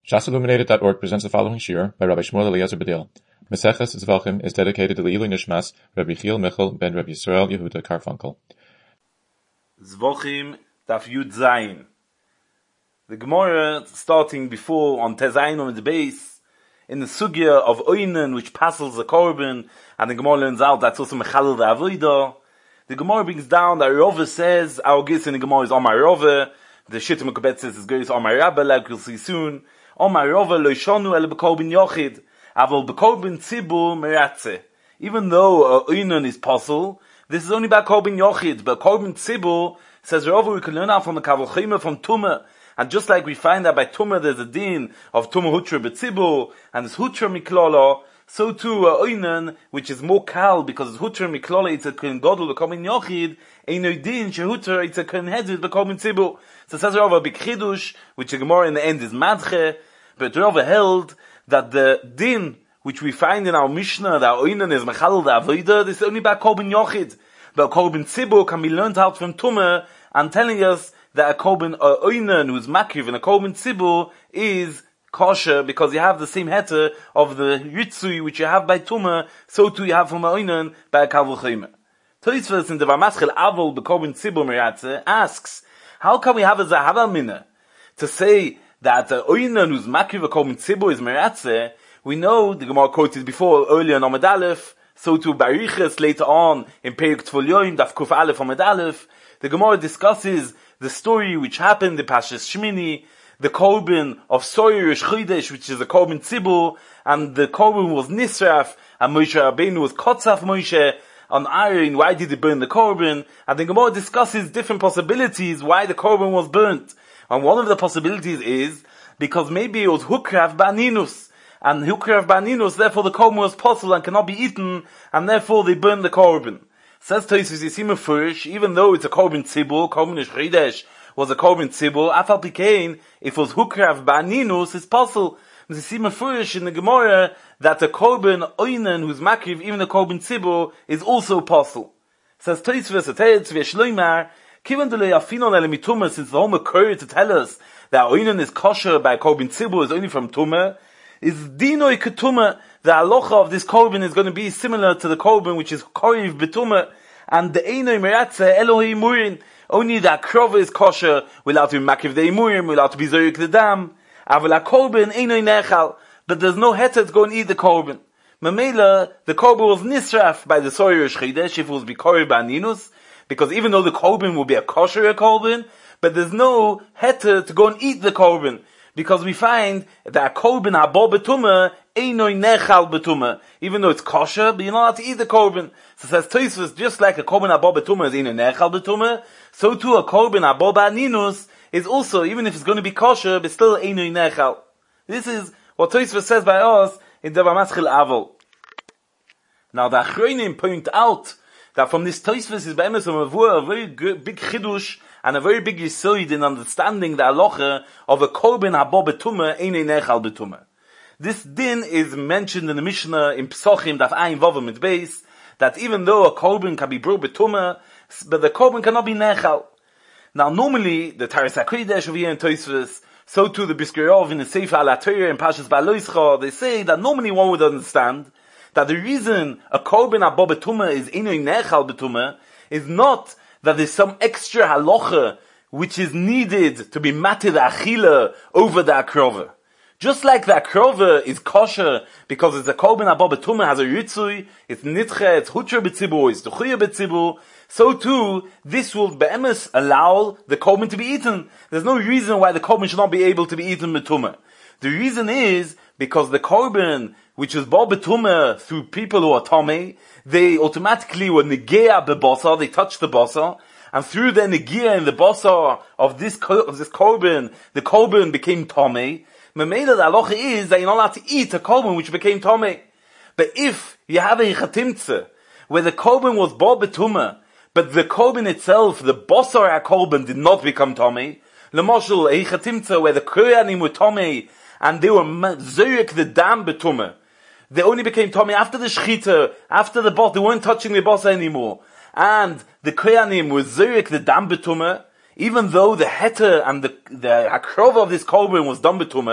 ShasIlluminated.org presents the following shir by Rabbi Shmuel Eliezer Badil. Meseches Zvachim is dedicated to the Ilui Nishmas Rabbi Chiel Michal ben Rabbi Yisrael Yehuda Karfunkel. Zvachim Daf Yud Zayin. The Gemara starting before on Tezayin on the base in the sugya of Oinen which passes the korban, and the Gemara learns out that's also Mechalel the Avodah. The Gemara brings down that Rove says our gis in the Gemara is Omar Rove. The Shittim Mekubet says is Geis Omar Rabba, like we'll see soon. Omar Rove lo shonu ele bekorban yochid, avol bekorban tzibur meratze. Even though Oinen is possible, this is only about korban yochid, but korban tzibur, says Rove, we can learn out from the Kavol Chima from Tumah. And just like we find that by Tumah there's a din of Tumah Hutra B'tzibur, and it's Hutra Miklala, so too Oinen, which is more kal, because it's Hutra Miklala, it's a Kohen Gadol, the Korban Yochid, Eino Din, Shehutra, it's a Kohen Hedid, the Korban Tzibur. So it says Rava Big Chidush, which the Gemara in the end is Madche, but Rava held that the din, which we find in our Mishnah, that Oinen is Mechalel the Avodah, this is only about Korban Yochid. But Korban Tzibur can be learned out from Tumah, and telling us that a korban oinen who's makiv and a korban tzibur is kosher because you have the same heter of the ritzui which you have by tumah, so too you have from a oinen by a kavul chayme. Tosfos in the Vamaschel Avol bekorban tzibur meratze asks, how can we have a zahaval minna to say that a oinen who's makiv a korban tzibur is meratze? We know the Gemara quoted before earlier in Amud Aleph, so too Bariches later on in Perek Tvul Yoim Daf Kuf Aleph Amud Aleph. The Gemara discusses the story which happened in Pashas Shmini, the korban of Soyer Rosh Chodesh, which is a korban tzibur, and the korban was Nisraf, and Moshe Rabbeinu was Kotzaf Moshe on iron. Why did he burn the korban? And the Gemara discusses different possibilities why the korban was burnt. And one of the possibilities is because maybe it was Hukrav Ba'aninus, and Hukrav Ba'aninus, therefore the korban was possible and cannot be eaten, and therefore they burned the korban. Says Tosfos Yisim Furish, even though it's a korban tzibur, korban Rosh Chodesh was a korban tzibur, afal pikein, if it was hukrav ba'aninus, it's possible. Yisim Furish in the Gemara that the korban oinen who's makriv, even the korban tzibur, is also possible. Says Tosfos Atayetz v'Shloimar, kivan delei afinon ele mitumah, since the whole Makor to tell us that oinen is kosher by korban tzibur is only from tumah, is dinoi ketumah. The halacha of this korban is going to be similar to the korban which is koriv betumah, and the einoi meratze Elohi imurin. Only the akrova is kosher without to be makiv the imurim, without to be zorik the dam. Aval korban einoi nechal, but there's no heter to go and eat the korban. Mamela, the korban was nisraf by the Soyer Rosh Chodesh if it was bikori ba'aninus, because even though the korban will be a kosher korban, but there's no heter to go and eat the korban. Because we find that korban habo betumah einoi nechal betumah, even though it's kosher, but you're not allowed to eat the korban. So it says Tosfos, just like a korban habo betumah is einoi nechal betumah, so too a korban habo ba'aninus is also, even if it's going to be kosher, but still einoi nechal. This is what Tosfos says by us in the Vamaschel Avol. Now the Achronim point out that from this Tosfos is be'emes a very big chidush and a very big yisoid in understanding the halacha of a korban habo betumah einei nechal betumah. This din is mentioned in the Mishnah in Pesachim Daf Ayin Vav mit Beis, that even though a korban can be brought betumah, but the korban cannot be nechal. Now normally the Taras HaKodesh over here in Tosfos, so too the Brisker Rov in the Sefer Al HaTorah in Pashas Ba'aloischa, they say that normally one would understand that the reason a korban habo betumah is einoi nechal betumah is not that there's some extra halacha which is needed to be matir achila over the akrova. Just like the akrova is kosher because it's a korban habo betumah, has a ritzui, it's nitche, it's hutra b'tzibur, it's duchuya b'tzibur, so too this will be'emes allow the korban to be eaten. There's no reason why the korban should not be able to be eaten betumah. The reason is because the korban which is bo betumah through people who are tamei, they automatically were negeah bebasa, they touched the basa, and through the negeah in the basa of this korban, the korban became tamei. Mamela the halacha is that you're not allowed to eat a korban which became tamei. But if you have a chatimtze where the korban was bo betumah, but the korban itself, the basa korban, did not become tamei, l'moshel a chatimtze where the koyanim were tamei and they were zorik the dam betumah, they only became tamei after the shchita, after the boss, they weren't touching the boss anymore. And the koyanim was zorik the dam betumah, even though the heter and the hakrova of this korban was done betumah,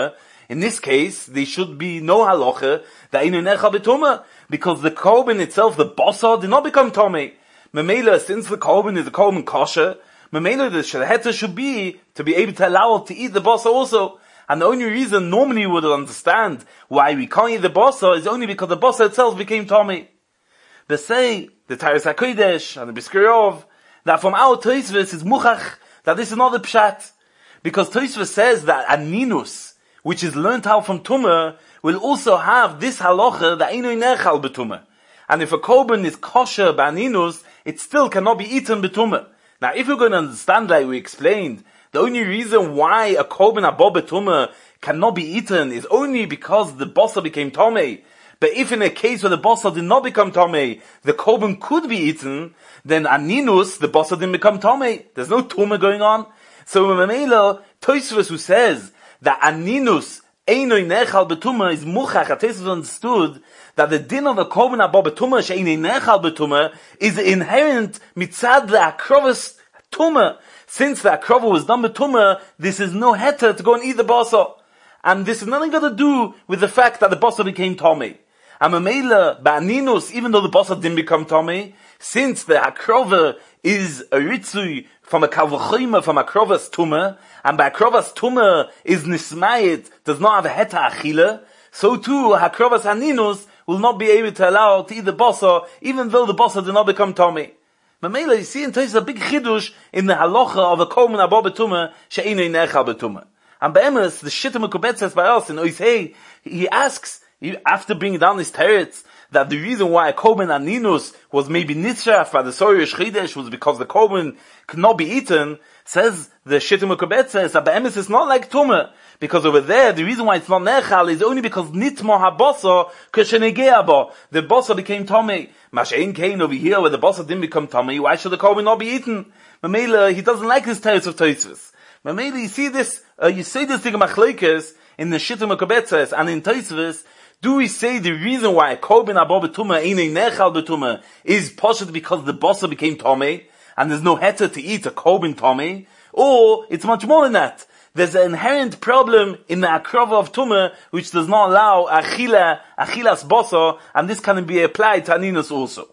In this case, there should be no halacha that inu nechal b'tumah, because the korban itself, the basar, did not become tomei. Memela, since the korban is a korban kosher, memela the sheheta should be to be able to allow it to eat the basar also. And the only reason normally we would understand why we can't eat the basar is only because the basar itself became tomei. They say, the Tyrus HaKodesh and the Brisker that from our Tosfos is muchach, that this is not the pshat. Because Tosfos says that aninus, which is learnt out from Tumah, will also have this halacha that eino nechal b'tumah. And if a korban is kosher b'aninus, it still cannot be eaten b'tumah. Now, if you're going to understand, like we explained, the only reason why a korban abo b'tumah cannot be eaten is only because the basar became tomei. But if in a case where the basar did not become tomei, the korban could be eaten, then aninus, the basar didn't become tomei. There's no tumah going on. So Mamela, Tosfos who says that aninus einoi nechal b'tumah is muchach, Tosfos understood that the din of a korban abo b'tumah she'einoi nechal b'tumah is inherent mitzad the akrovas tumah. Since the akrova was done b'tumah, this is no heter to go and eat the basar. And this has nothing got to do with the fact that the basar became tomei. And Mamela, ba'aninus, even though the basar didn't become tomei, since the akrova is a ritzui from a kalvachima, from a krovas tumah, and by krovas tumah is nismayit, does not have a heta achila, so too, hakrovas aninus will not be able to allow to eat the basar, even though the basar did not become tomei. Mamela, you see, in Tosfos a big chidush in the halacha of a korban abo b'tumah, she'einoi nechal b'tumah. And Be'emes, the Shita Mekubet says by us in Oisei, he asks, after bringing down his teretz, that the reason why a korban aninus was maybe nitzraf by the Sorish Chidesh was because the korban could not be eaten, says the Shita Mekubet says that Be'emes is not like Tumah, because over there, the reason why it's not nechal is only because nitmo ha-basar k'shenegea bo, the basar became tomei. Mashein Kain over here, where the basar didn't become tomei, why should the korban not be eaten? Mamela, he doesn't like this teretz of Tosfos. Mamela, you see this, you say this thing of machlokes in the Shita Mekubet says, and in Tosfos, do we say the reason why a korban abo b'tumah einoi nechal b'tumah is poshet because the basar became tomei, and there's no heter to eat a korban tomei, or it's much more than that. There's an inherent problem in the akrova of tumah which does not allow achilas basar, and this can be applied to aninus also.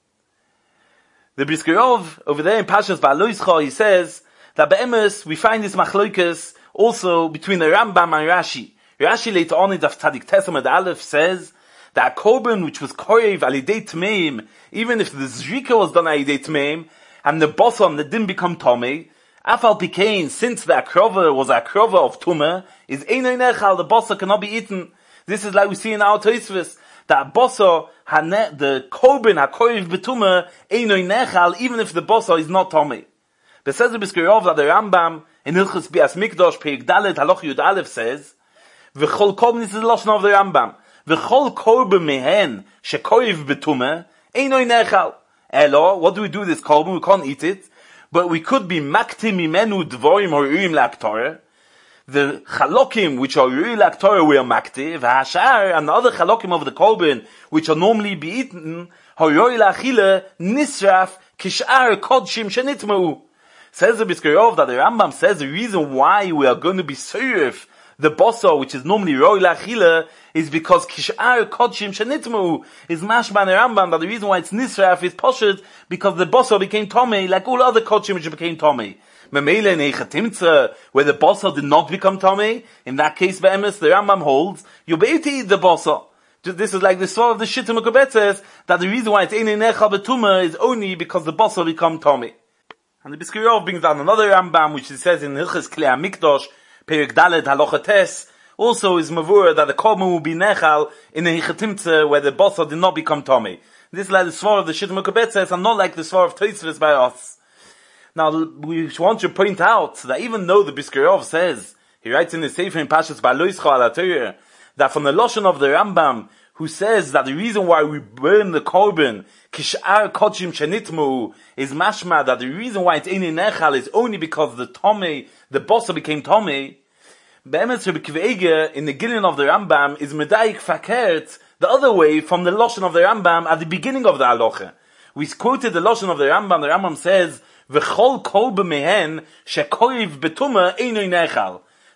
The Brisker over there in Pashas Ba'aloischa, he says that be'emes we find this machlokes also between the Rambam and Rashi. Rashi later on in Daf Tzadik Tes Amud Aleph says that a korban which was korev alidei tmeim, even if the zrika was done alidei tmeim, and the basar that didn't become tomei, afal pikein, since the akrova was akrova of tumah, is einoi nechal, the basar cannot be eaten. This is like we see in our Tosfos, that basar, the korban hakorev b'tumah, einoi nechal, even if the basar is not tomei. But says the Brisker that the Rambam in Hilchos Bias Mikdash Perik Dalet Halacha Yud Aleph says, V'chol korban, this is the lashon of the Rambam, V'chol korban mehen shekorev b'tumah einoi nechal. Elo, what do we do with this korban? We can't eat it, but we could be maktim mimenu dvorim horuim la'aktorah. The chalokim which are ruim la'aktorah we are maktiv, v'hashar, and the other chalokim of the korban which are normally be eaten, horoi la'achile nisraf kishar kodshim shenitma'u. Says the Brisker that the Rambam says the reason why we are going to be serif the basar, which is normally roi la'achila, is because kishar kodshim shenitmu is mashma the Rambam, that the reason why it's nisraf is poshet because the basar became tomei, like all other kodshim which became tomei. Memele nechatimtza, where the basar did not become tomei, in that case, be'emes, the Rambam holds, you'll be able to eat the basar. This is like the story of the Shita Mekubet says, that the reason why it's einoi nechal b'tumah is only because the basar become tomei. And the Brisker brings down another Rambam, which it says in Hilchos Klei HaMikdash, Perik Dalet Halacha Tes, also is mavur that the korban will be nechal in the Hichatimtze where the basar did not become tomei. This is like the svar of the Shita Mekubet says, and not like the svar of Tosfos by us. Now, we want to point out that even though the Brisker says, he writes in the Sefer in Pashas Ba'aloischa Al HaTorah, that from the lashon of the Rambam, who says that the reason why we burn the korban, kishar kodshim shenitmu, is mashma, that the reason why it's einoi nechal is only because the tomei, the basar became tomei. Be'emes Rebbe Akiva Eiger, in the Gilyon of the Rambam, is medayik fakert, the other way from the lashon of the Rambam at the beginning of the halacha. We quoted the lashon of the Rambam says, v'chol korban mehen shekorev b'tumah einoi nechal.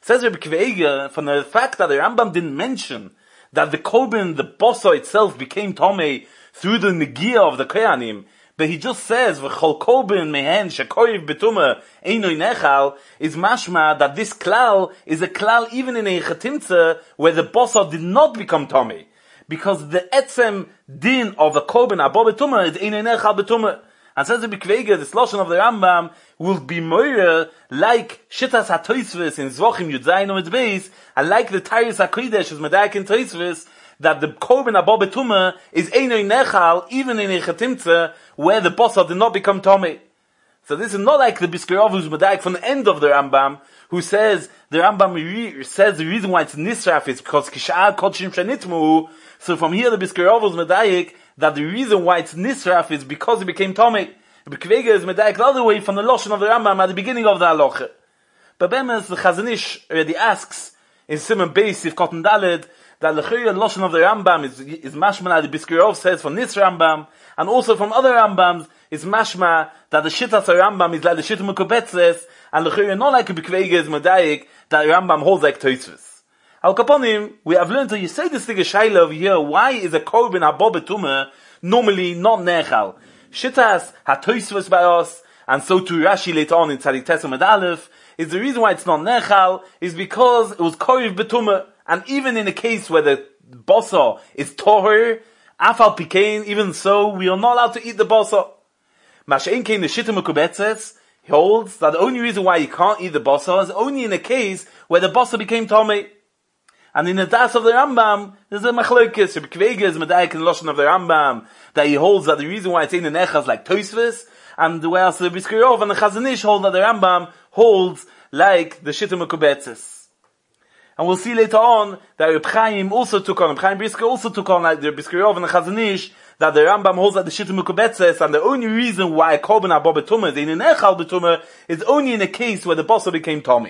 Says Rabbi Kveiga, from the fact that the Rambam didn't mention that the korban, the bosa itself, became tomei through the negia of the koyanim, but he just says v'chol korban mehen shekoyiv betuma eino nechal, is mashma that this klal is a klal even in a chatimtza where the bosa did not become tomei, because the etzem din of the korban abo betuma is eino nechal betuma. And says the Bikvega, this lotion of the Rambam will be more like Shittas HaToisves in Zvochim Yudzayin Omid Beis, and like the Tyrus HaKodesh is Medaik in Toisves, that the Korban Abo Betuma is Einoi Nechal, even in Echatimtza, where the Bosa did not become Tomei. So this is not like the Biskarov who's Medaik from the end of the Rambam, who says, the Rambam says the reason why it's Nisraf is because Kish'ah Kodshim Shanitmu. So from here the Biskarov is Medaik, that the reason why it's Nisraf is because it became Tomei. The Kveiga is Medaik the other way from the Lashon of the Rambam at the beginning of the Halacha. But Bemes, the Chazon Ish already asks, in Simon Beis, if Cotton Daled, that the Lashon of the Rambam is mashma, the Biskarov says from this Rambam, and also from other Rambams, is mashma, that the Shittas Rambam is like the Shittas Mukobetzes, and the not like the Kveiga is Medaik, that the Rambam holds like Toisves. Al Kaponim, we have learned that you say this thing Shaila over here, why is a korban abo betuma normally not nechal? Shittas HaToisves by us, and so to Rashi later on in Tzadik Tes Amud Aleph, is the reason why it's not nechal, is because it was koriv betuma, and even in a case where the bosa is toher, afal pikein, even so, we are not allowed to eat the bosa. Mashein kein the Shittas Mukobetzes holds that the only reason why you can't eat the bosa is only in a case where the bosa became tomei. And in the Das of the Rambam, there's a machlokes. Rabbi Kveiga is Medaik in the Lashon of the Rambam, that he holds that the reason why it's in the Nechas like Toisves, and whereas the Biskarov and the Chazon Ish hold that the Rambam holds like the Shittas Mukobetzes. And we'll see later on that Reb Chaim also took on, Reb Chaim Brisker also took on like the Biskarov and the Chazon Ish, that the Rambam holds like the Shittas Mukobetzes, and the only reason why Korban Abo Betuma is in an Echal Betuma is only in a case where the bosa became Tomei.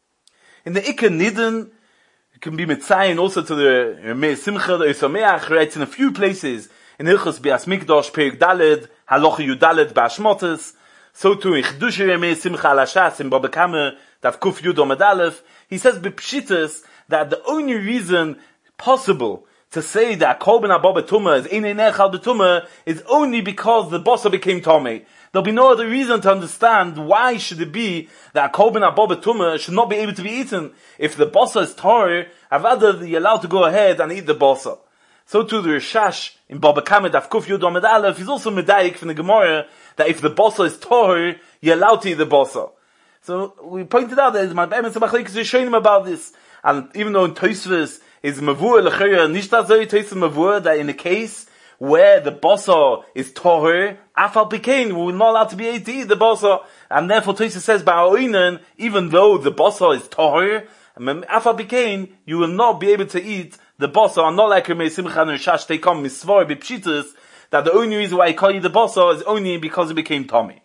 In the Iker Nidin, it can be mitzayin also to the Meir Simcha, the Isameach, writes in a few places, in Hilchos Bias Mikdosh, Perik Daled, Halacha Yudaled, Ba'ashmotes, so too in Chidushay Meir Simcha al Hashas, in Baba Kama, Tav Kuf Yud Omid Aleph, he says b'pshitas that the only reason possible to say that Korban Abo Betuma is Einei Nechal Betuma is only because the bosa became Tomei. There'll be no other reason to understand why should it be that Korban Abo Betuma should not be able to be eaten. If the bosa is Torah, I'd rather you're allowed to go ahead and eat the bosa. So too the Rishash in Baba Kama Daf Kuf Yud Omid Aleph is also medayik from the Gemara that if the bosa is Torah, you're allowed to eat the bosa. So we pointed out that my Be'emes Machlekes is showing him about this. And even though in Toisves is Mavur L'chayra Nishtazoi Toisves Mavur, that in a case where the bosa is Torah, afal pikein, we're not allowed to be able to eat the bosa. And therefore Toisves says Ba'oinen, even though the bosa is Torah, afal pikein, you will not be able to eat the bosa, and not like Ramei Simcha and Rishash take on Misvar B'pshitas, that the only reason why I call you the bosa is only because it became Tomei.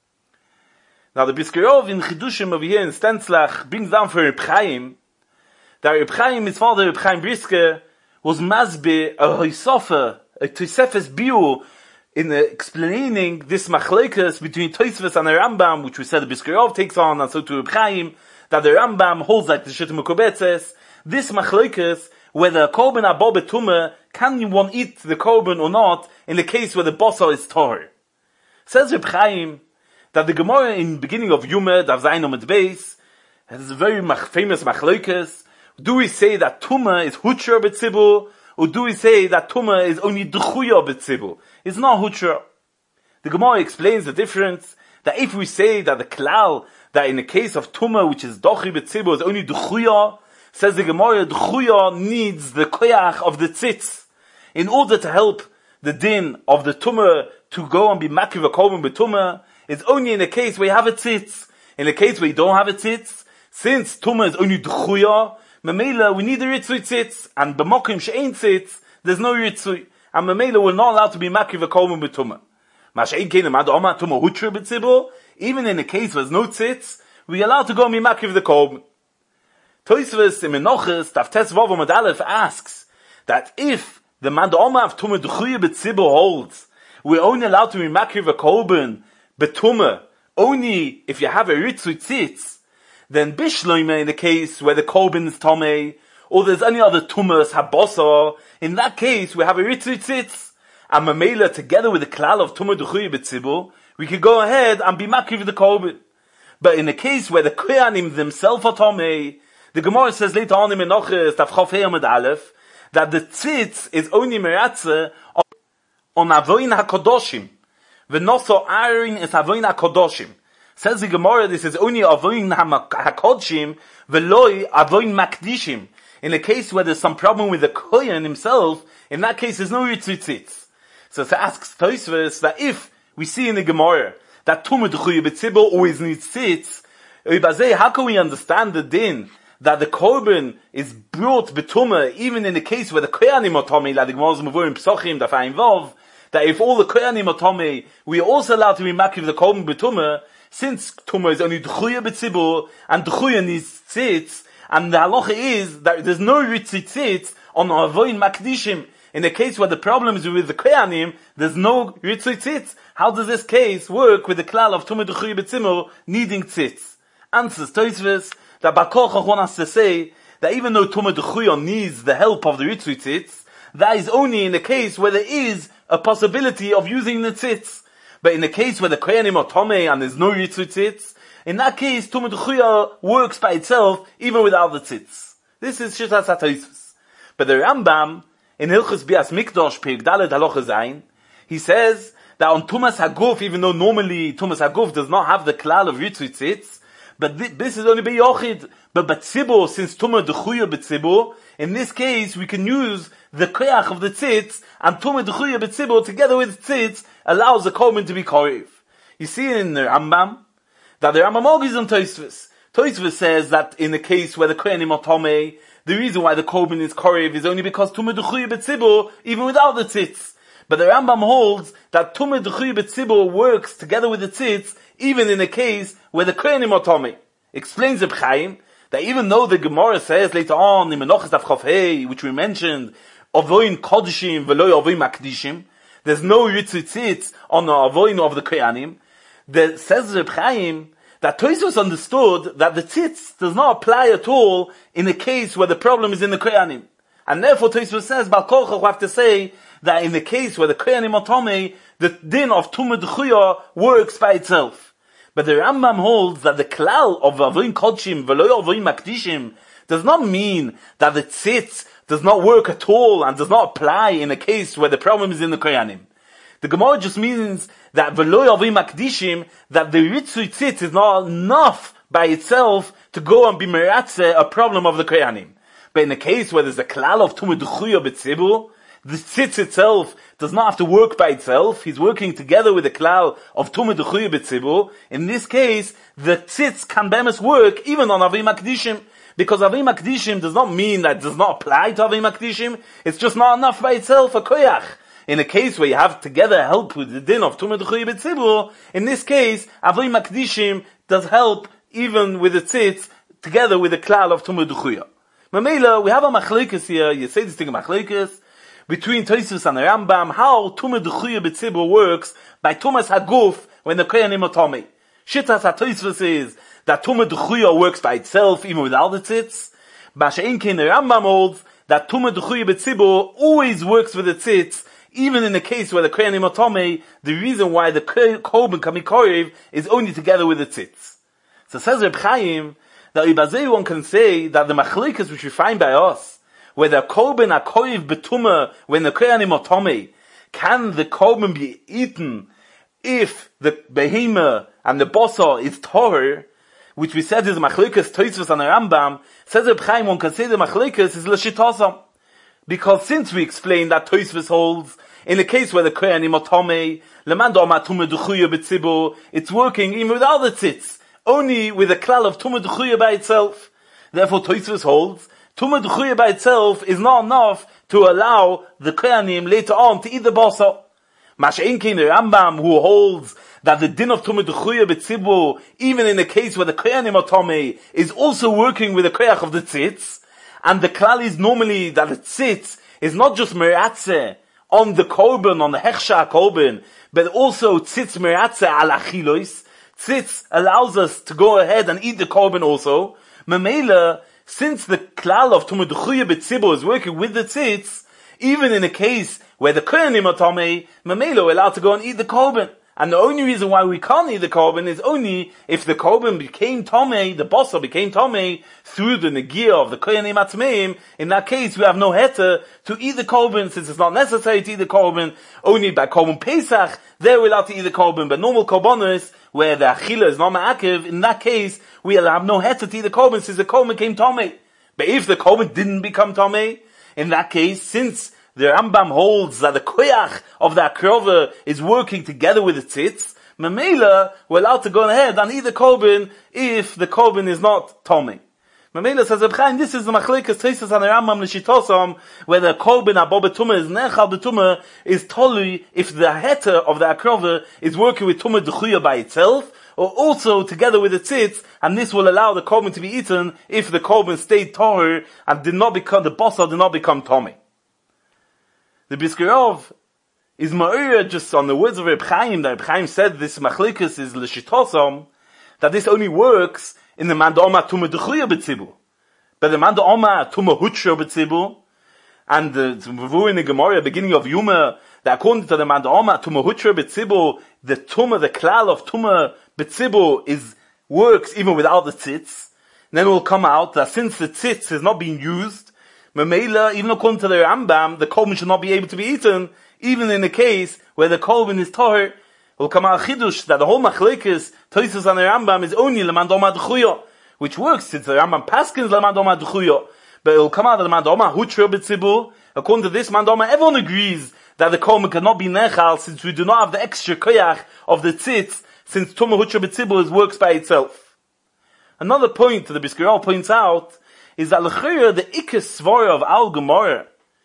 Now the Biskarov in Chidushim over here in Stenzlach brings down for Reb Chaim, that Reb Chaim, his father Reb Chaim Brisker, was mazbe a hoisofer, a Tosefes biur, in explaining this machlekes between Tosefes and the Rambam, which we said the Biskarov takes on, and so to Reb Chaim, that the Rambam holds like the Shittas Mukobetzes, this machlekes, whether Korban Abo Betuma, can one eat the Korban or not, in the case where the bosa is Torah. Says Reb Chaim, that the Gemara in the beginning of Yumed, Av Zayin Omid Beis, has a very famous machlokes. Do we say that Tumah is Hutra B'tzibur, or do we say that Tumah is only D'chuya B'tzibur? It's not Hutra. The Gemara explains the difference, that if we say that the Klal, that in the case of Tumah, which is Dochi B'tzibur, is only D'chuya, says the Gemara, D'chuya needs the koyach of the tzitz, in order to help the din of the Tumah to go and be Makiv a Korban B'Tumah. It's only in a case where you have a tzitz. In a case where you don't have a tzitz, since Tumah is only D'chuya, Mamela, we need a Ritzui tzitz, and B'mokim she'ein tzitz, there's no Ritzui. And Mamela, we're not allowed to be Makiv a Korban B'Tumah. Mash'ein keinem ad Omar Tumah Hutra B'tzibur, even in a case where there's no tzitz, we're allowed to go and be Makiv the Korban. Tosfos in Menachos, Tav Tes Vav Amud Aleph asks, that if the Mad Omar of Tumah D'chuya B'tzibur holds, we're only allowed to be Makiv a Korban B'Tumah, only if you have a Ritzui tzitz, Then bishloime, in the case where the korban is tomei, or there's any other tumas habosor, in that case we have a ritzui tzitz, and mamela together with the klal of tumah duchuy b'tzibur, we could go ahead and be makriv the korban. But in the case where the kohanim themselves are tomei, the Gemara says later on in Menachos Daf Chaf Hei Amud Aleph that the tzitz is only meratze on avoin hakodoshim. V'noso arin is avoin hakodoshim. Says the Gemara, this is only avoin hakodoshim v'loi avoin makdishim. In a case where there's some problem with the kohen himself, in that case there's no ritzui tzitz. So it asks Tosfos that if we see in the Gemara that tumah d'chuya b'tzibur always needs tzitz, how can we understand the din that the korban is brought betuma even in the case where the kohanim are tomei, like the Gemara's Mevurim Psochim that are involved, that if all the kohanim are tomei, we are also allowed to be makiv the korban betuma, since tumah is only d'chuya b'tzibur and d'chuya needs tzitz, and the halacha is that there's no ritzit tzitz on avoin makdishim. In the case where the problem is with the kohanim, there's no ritzui tzitz. How does this case work with the klal of tumah d'chuya b'tzibur needing tzitz? Answers Tosfos that Bar Kochach wants to say that even though tumah d'chuya needs the help of the ritzui tzitz, that is only in the case where there is a possibility of using the tzitz. But in the case where the kohanim are tomei and there's no ritzui tzitz, in that case tumah d'chuya works by itself even without the tzitz. This is Shittas HaTosfos. But the Rambam in Hilchos Bias Mikdash Perek Daled Halacha Zayin, he says that on Tumas Haguf, even though normally Tumas Haguf does not have the klal of ritzui tzitz, but this is only beyochid. But b'tzibur, since tumah d'chuya b'tzibur, in this case we can use the koyach of the tzitz, and tumah d'chuya b'tzibur together with tzitz allows the korban to be korev. You see in the Rambam that the Rambam argues on Tosfos. Tosfos says that in the case where the kohanim are tomei, the reason why the korban is korev is only because tumah d'chuya b'tzibur, even without the tzitz. But the Rambam holds that tumah d'chuya b'tzibur works together with the tzitz, even in a case where the kohanim are tomei. Explains Reb Chaim that even though the Gemara says later on in Menachos Daf Chaf Hei, which we mentioned, avoin kodeshim v'lo avoin makdishim, there's no ritzui tzitz on the avoin of the kohanim. Says Reb Chaim that Tosfos understood that the tzitz does not apply at all in a case where the problem is in the kohanim. And therefore Tosfos says, Bar Kochach will have to say that in the case where the kohanim are tomei, the din of tumah d'chuya works by itself. But the Rambam holds that the klal of avoin kodshim v'lo avoin makdishim does not mean that the tzitz does not work at all and does not apply in a case where the problem is in the kohanim. The Gemara just means that v'lo avoin makdishim, that the ritzui tzitz is not enough by itself to go and be meratze a problem of the kohanim. But in a case where there's a klal of tumah d'chuya b'tzibur, the tzitz itself does not have to work by itself. He's working together with the klal of tumah d'chuya b'tzibur. In this case, the tzitz can bemis work even on avim makdishim, because avim makdishim does not mean that it does not apply to avim makdishim. It's just not enough by itself a koyach. In a case where you have together help with the din of tumah d'chuya b'tzibur, in this case, avim makdishim does help even with the tzitz together with the klal of tumah d'chuya. Mamela, we have a machlekes here. You say this thing a machlekes between Tosfos and the Rambam, how tumah d'chuya b'tzibur works by tumas haguf when the kohanim are tomei. Shittas HaTosfos is that tumah d'chuya works by itself even without the tzitz. Masha'inkin the Rambam holds that tumah d'chuya b'tzibur always works with the tzitz, even in the case where the kohanim are tomei. The reason why the korban can be korev is only together with the tzitz. So says Reb Chaim that ibazei one can say that the machlekes which we find by us, where the korban are korev betuma when the kohanim are tomei, can the korban be eaten if the behema and the bosa is torah, which we said is machlekes Tosfos and the Rambam. Says Reb Chaim, one can say the machlekes is l'shitosam, because since we explained that Tosfos holds in the case where the kohanim are tomei, leman da'amar tumah d'chuya b'tzibur, it's working even without the tzitz, only with a klal of tumah d'chuya by itself. Therefore Tosfos holds tumah d'chuya by itself is not enough to allow the kohanim later on to eat the basa. Masha'inkin the Rambam, who holds that the din of tumah d'chuya b'tzibur, even in the case where the kohanim are tomei, is also working with the koyach of the tzitz, and the klal is normally that the tzitz is not just meratze on the korban, on the hechsha korban, but also tzitz meratze al achilos. tzitz allows us to go ahead and eat the korban also. Memela, since the klal of Tumah D'chuya B'tzibur is working with the tzitz, even in a case where the kohanim are tamei, memela we're allowed to go and eat the korban. And the only reason why we can't eat the korban is only if the korban became tamei, the bossa became tamei, through the negia of the kohanim atmeim. In that case, we have no heter to eat the korban, since it's not necessary to eat the korban. Only by korban Pesach, there we're allowed to eat the korban. But normal korbanos, where the achila is not ma'akiv, in that case, we have no heter to eat the korban, since the korban became tamei. But if the korban didn't become tamei, in that case, since the Rambam holds that the koyach of the akrova is working together with the tzitz, memela, we're allowed to go ahead and eat the korban if the korban is not tomei. Memela says, Reb Chaim, this is the machlekes Tosfos and the Rambam l'shitosam, where the korban abo b'tumah is nechal b'tumah, is tolui if the heter of the akrova is working with Tumah D'chuya by itself, or also together with the tzitz, and this will allow the korban to be eaten if the korban stayed tahor and did not become, the bossa did not become tomei. The Brisker Rov is ma'ira just on the words of Reb Chaim, that Reb Chaim said this machlekes is l'shitosam, that this only works in the man da'oma Tumah D'chuya B'tzibur. But the man da'oma Tumah Hutra B'tzibur, and the in the Gemara, beginning of Yuma, that according to the man da'oma Tumah Hutra B'tzibur, the Tumah, the klal of Tumah B'tzibur works even without the tzitz. And then it will come out that since the tzitz is not being used, memela, even according to the Rambam, the korban should not be able to be eaten, even in the case where the korban is tahor. Will come out chidush that the whole machlekes Tosfos and the Rambam is only leman da'oma D'chuya, which works since the Rambam paskins leman da'oma D'chuya. But it will come out that the man da'oma Hutra B'tzibur. According to this man da'oma, everyone agrees that the korban cannot be nechal, since we do not have the extra koyach of the tzitz, since Tumah Hutra B'tzibur works by itself. Another point that the Brisker Rov points out is that l'chayr the ikes svara of Al Gemara,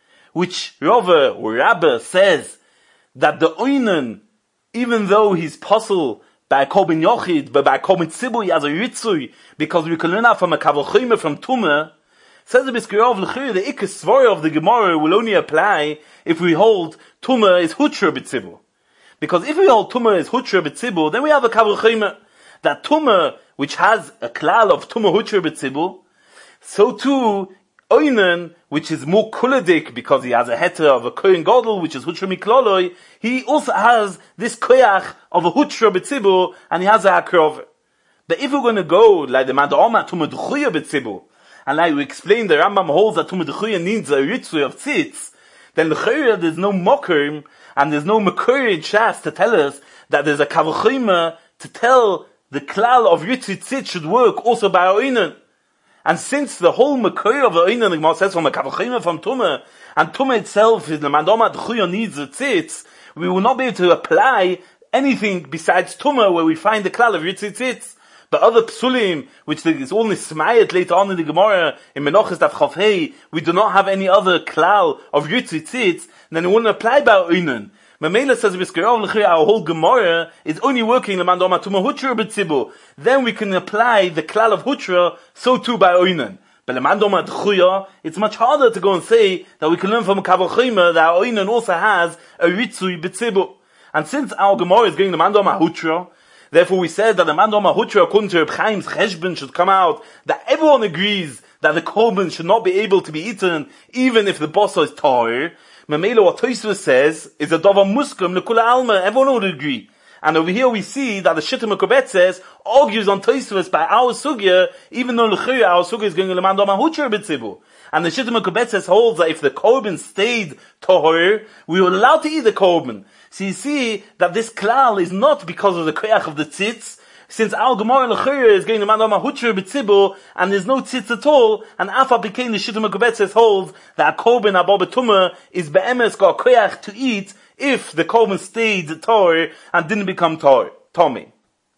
which Rava or Rabba says that the oinen, even though he's puzzled by a korban yochid, but by a korban tzibur he has a ritzui, because we can learn out from a kavol chayma from Tumah, says the Brisker Rov l'chayr the ikes svara of the Gemara will only apply if we hold Tumah is hutra b'tzibur. Because if we hold Tumah is hutra b'tzibur, then we have a kavol chayma that Tumah, which has a klal of Tumah hutra b'tzibur, so too, oinen, which is more kuladik because he has a heter of a kohen gadol, which is hutra mikloloi, he also has this koyach of a hutra b'tzibur, and he has a hakrov. But if we're going to go like the man da'oma Tumah D'chuya b'tzibur, and like we explained, the Rambam holds that Tumah D'chuya needs a ritzui of tzitz, then l'chayra there's no moker, and there's no makor in Shas to tell us that there's a kavol chayma to tell the klal of ritzui tzitz should work also by oinen. And since the whole makor of the oinen, the Gemara says from a kavol chayma from Tumah, and Tumah itself is the man da'oma D'chuya needs the tzitz, we will not be able to apply anything besides Tumah where we find the klal of ritzui tzitz. But other psulim, which is only smayet later on in the Gemara, in Menachos Daf Chaf Hei, we do not have any other klal of ritzui tzitz, then it wouldn't apply by oinen. Mamela says, our whole Gemara is only working the man da'oma Tumah Hutra B'tzibur. Then we can apply the klal of Hutra, so too by oinen. But the man da'oma D'chuya, it's much harder to go and say that we can learn from kavol chayma that our oinen also has a ritzui b'tzibur. And since our Gemara is getting the man da'oma Hutra, therefore we said that the man da'oma Hutra, according to Reb Chaim's cheshbon, should come out that everyone agrees that the korban should not be able to be eaten even if the bossa is tahor. Mamela, what Tosfos says is a davar muskim lekula alma. Everyone would agree. And over here we see that the Shittim HaKobetzes argues on Tosfos by our sugya, even though l'chayra our sugya is going to leman da'oma Hutra b'tzibur. And the Shittim HaKobetzes holds that if the korban stayed tahor, we were allowed to eat the korban. So you see that this klal is not because of the koyach of the tzitz, since our Gemara l'chayra is going to leman da'oma Hutra b'tzibur, and there's no tzitz at all, and afa became the Shittim HaKobetzes holds that a korban abo b'tumah is be'emes got koyach to eat if the korban stayed tahor and didn't become tomei.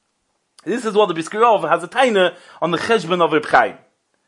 This is what the Brisker Rov has a taina on the cheshbon of Reb Chaim.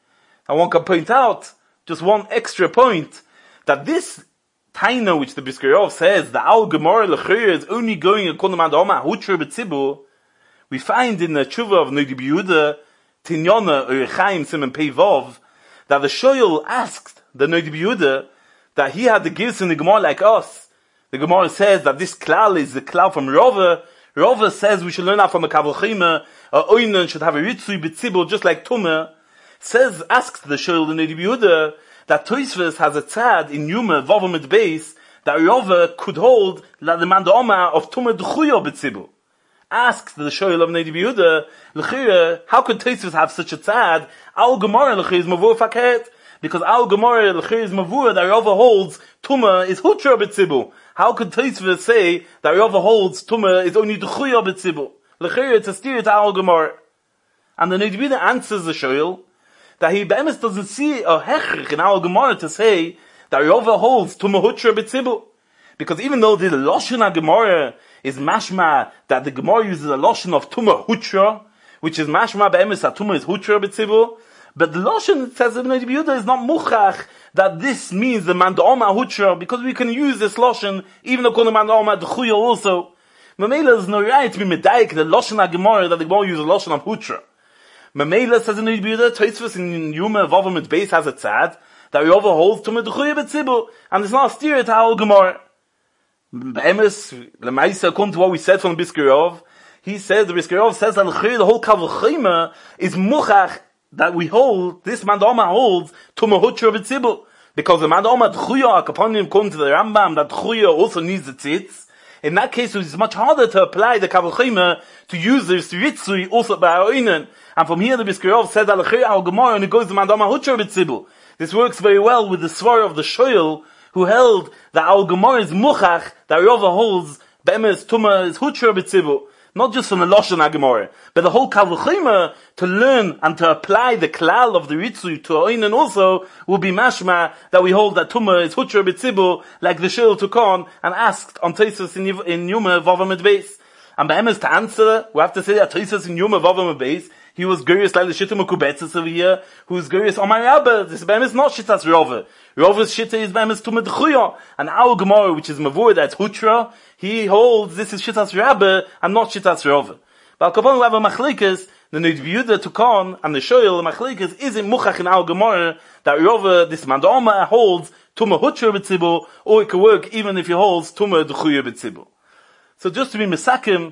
I want to point out just one extra point, that this taina which the Brisker Rov says that our Gemara l'chayra is only going according to man da'oma Hutra b'tzibur, we find in the tshuva of Noda B'Yehuda Tinyana or Chaim Siman Pei Vav that the shoyel asked the Noda B'Yehuda that he had the gifts in the Gemara like us. The Gemara says that this klal is the klal from Rava. Rava says we should learn out from a Kavalchima, Oinen should have a Ritzui B'tzibur, just like Tumah. Asks the Shoel in Rabbi Yehuda, that Tosfos has a tzad in Yuma, Vavam at base, that Rava could hold that the man Oma of Tumah D'chuyo B'tzibur. Asks the Shoel of Rabbi Yehuda, L'chira, how could Tosfos have such a tzad? Al Gemara L'chira is Mavur Faket. Because Al Gemara L'chira is Mavur, that Rava holds Tumah is Hutra B'tzibur. How could Tosfos say that Rava holds Tumah is only D'chuyo B'tzibur? L'chira, it's a steer to Al Gemara. And the Rabbi Yehuda answers the Shoel, that he be'emes doesn't see a hechrich in our Gemara to say that Rava holds Tumah Hutra B'tzibur. Because even though the Lashon Gemara is mashma, that the Gemara uses a Lashon of Tumah Hutra, which is mashma be'emes that Tumah is Hutra B'tzibur, but the Lashon, says Ibn Rabbi Yehuda, is not muchach that this means the man Oma Hutra, because we can use this Lashon, even though the man Oma D'chuya also. Mamela is no right to be medayik the Lashon Gemara that the Gemara uses a Lashon of Hutra. Mamela says in Rabbi Yehuda, Tosfos in Yuma Vavam at base has a tzad that Rava holds Tumah D'chuya B'tzibur, and it's not a steer to our Gemara. Be'emes, Lemaisa, according to what we said from the Biskarov, the Biskarov says that the whole Kavalchima is muchach that we hold, this man Oma holds Tumah Hutra B'tzibur, because the man Oma D'chuya, upon him according to the Rambam, that D'chuya also needs the tzitz. In that case, it's much harder to apply the Kavalchima to use this Ritzui also by Oinen. And from here, the Biskarov said that Al Gemara, and it goes to man Oma Hutra B'tzibur. This works very well with the Svar of the Shoel, who held that Al Gemara is muchach, that Rava holds be'emes Tumah is Hutra B'tzibur. Not just from the Lashon HaGemara, but the whole Kavalchima to learn and to apply the klal of the Ritzui to Oinen also will be mashma that we hold that Tumah is Hutra B'tzibur, like the Shoel took on and asked on Tosfos in Yuma Vavam at base. And be'emes to answer, we have to say that Tosfos in Yuma Vavam at base, he was Gurius like the Shittim Kubetzes over here, who is Gurius Omar Rabba. This be'emes not Shittas Rava. Rava's Shitta is be'emes Tumah D'chuya. And our Gemara, which is Mavur, that's Hutra, he holds this is Shittas Rabba and not Shittas Rava. But Al-Kapon we have a Machlikas, the Rabbi Yehuda took on, and the Shoel, the Machlikas, isn't muchach in our Gemara, that Rava, this man Oma holds Tumah Hutra B'tzibur, or it could work even if he holds Tumah D'chuya B'tzibur. So just to be Mesakim,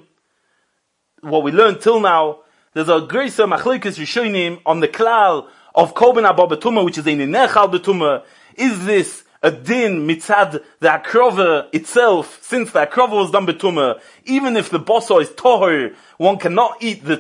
what we learned till now, there's a great Machlikas Rishonim on the klal of Korban Abba B'tumah, which is a Nechal B'tumah. Is this a din mitzad the akrova itself, since the akrova was done B'tumah, even if the bosa is tohor, one cannot eat the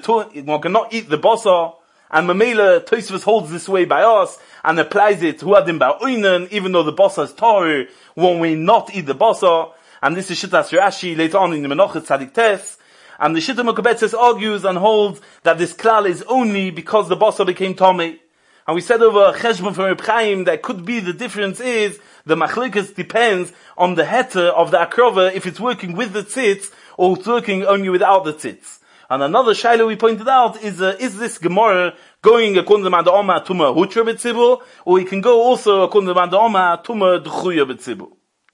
bosa, and Mamela Tosfos holds this way by us, and applies it to Adim Ba'oinen, even though the bosa is tohor, one may not eat the bosa, and this is Shittas Rashi later on in the Menachos Tzadik Tes. And the Shittim HaKabetzes argues and holds that this klal is only because the bosa became Tomei. And we said over Cheshbon from Reb Chaim that could be the difference is the Machlikas depends on the heter of the akrova, if it's working with the tzitz or it's working only without the tzitz. And another shaila we pointed out is this Gemara going according to the Oma Tumah Hutra B'tzibur, or it can go also according to the Oma Tumah D'chuya B'tzibur.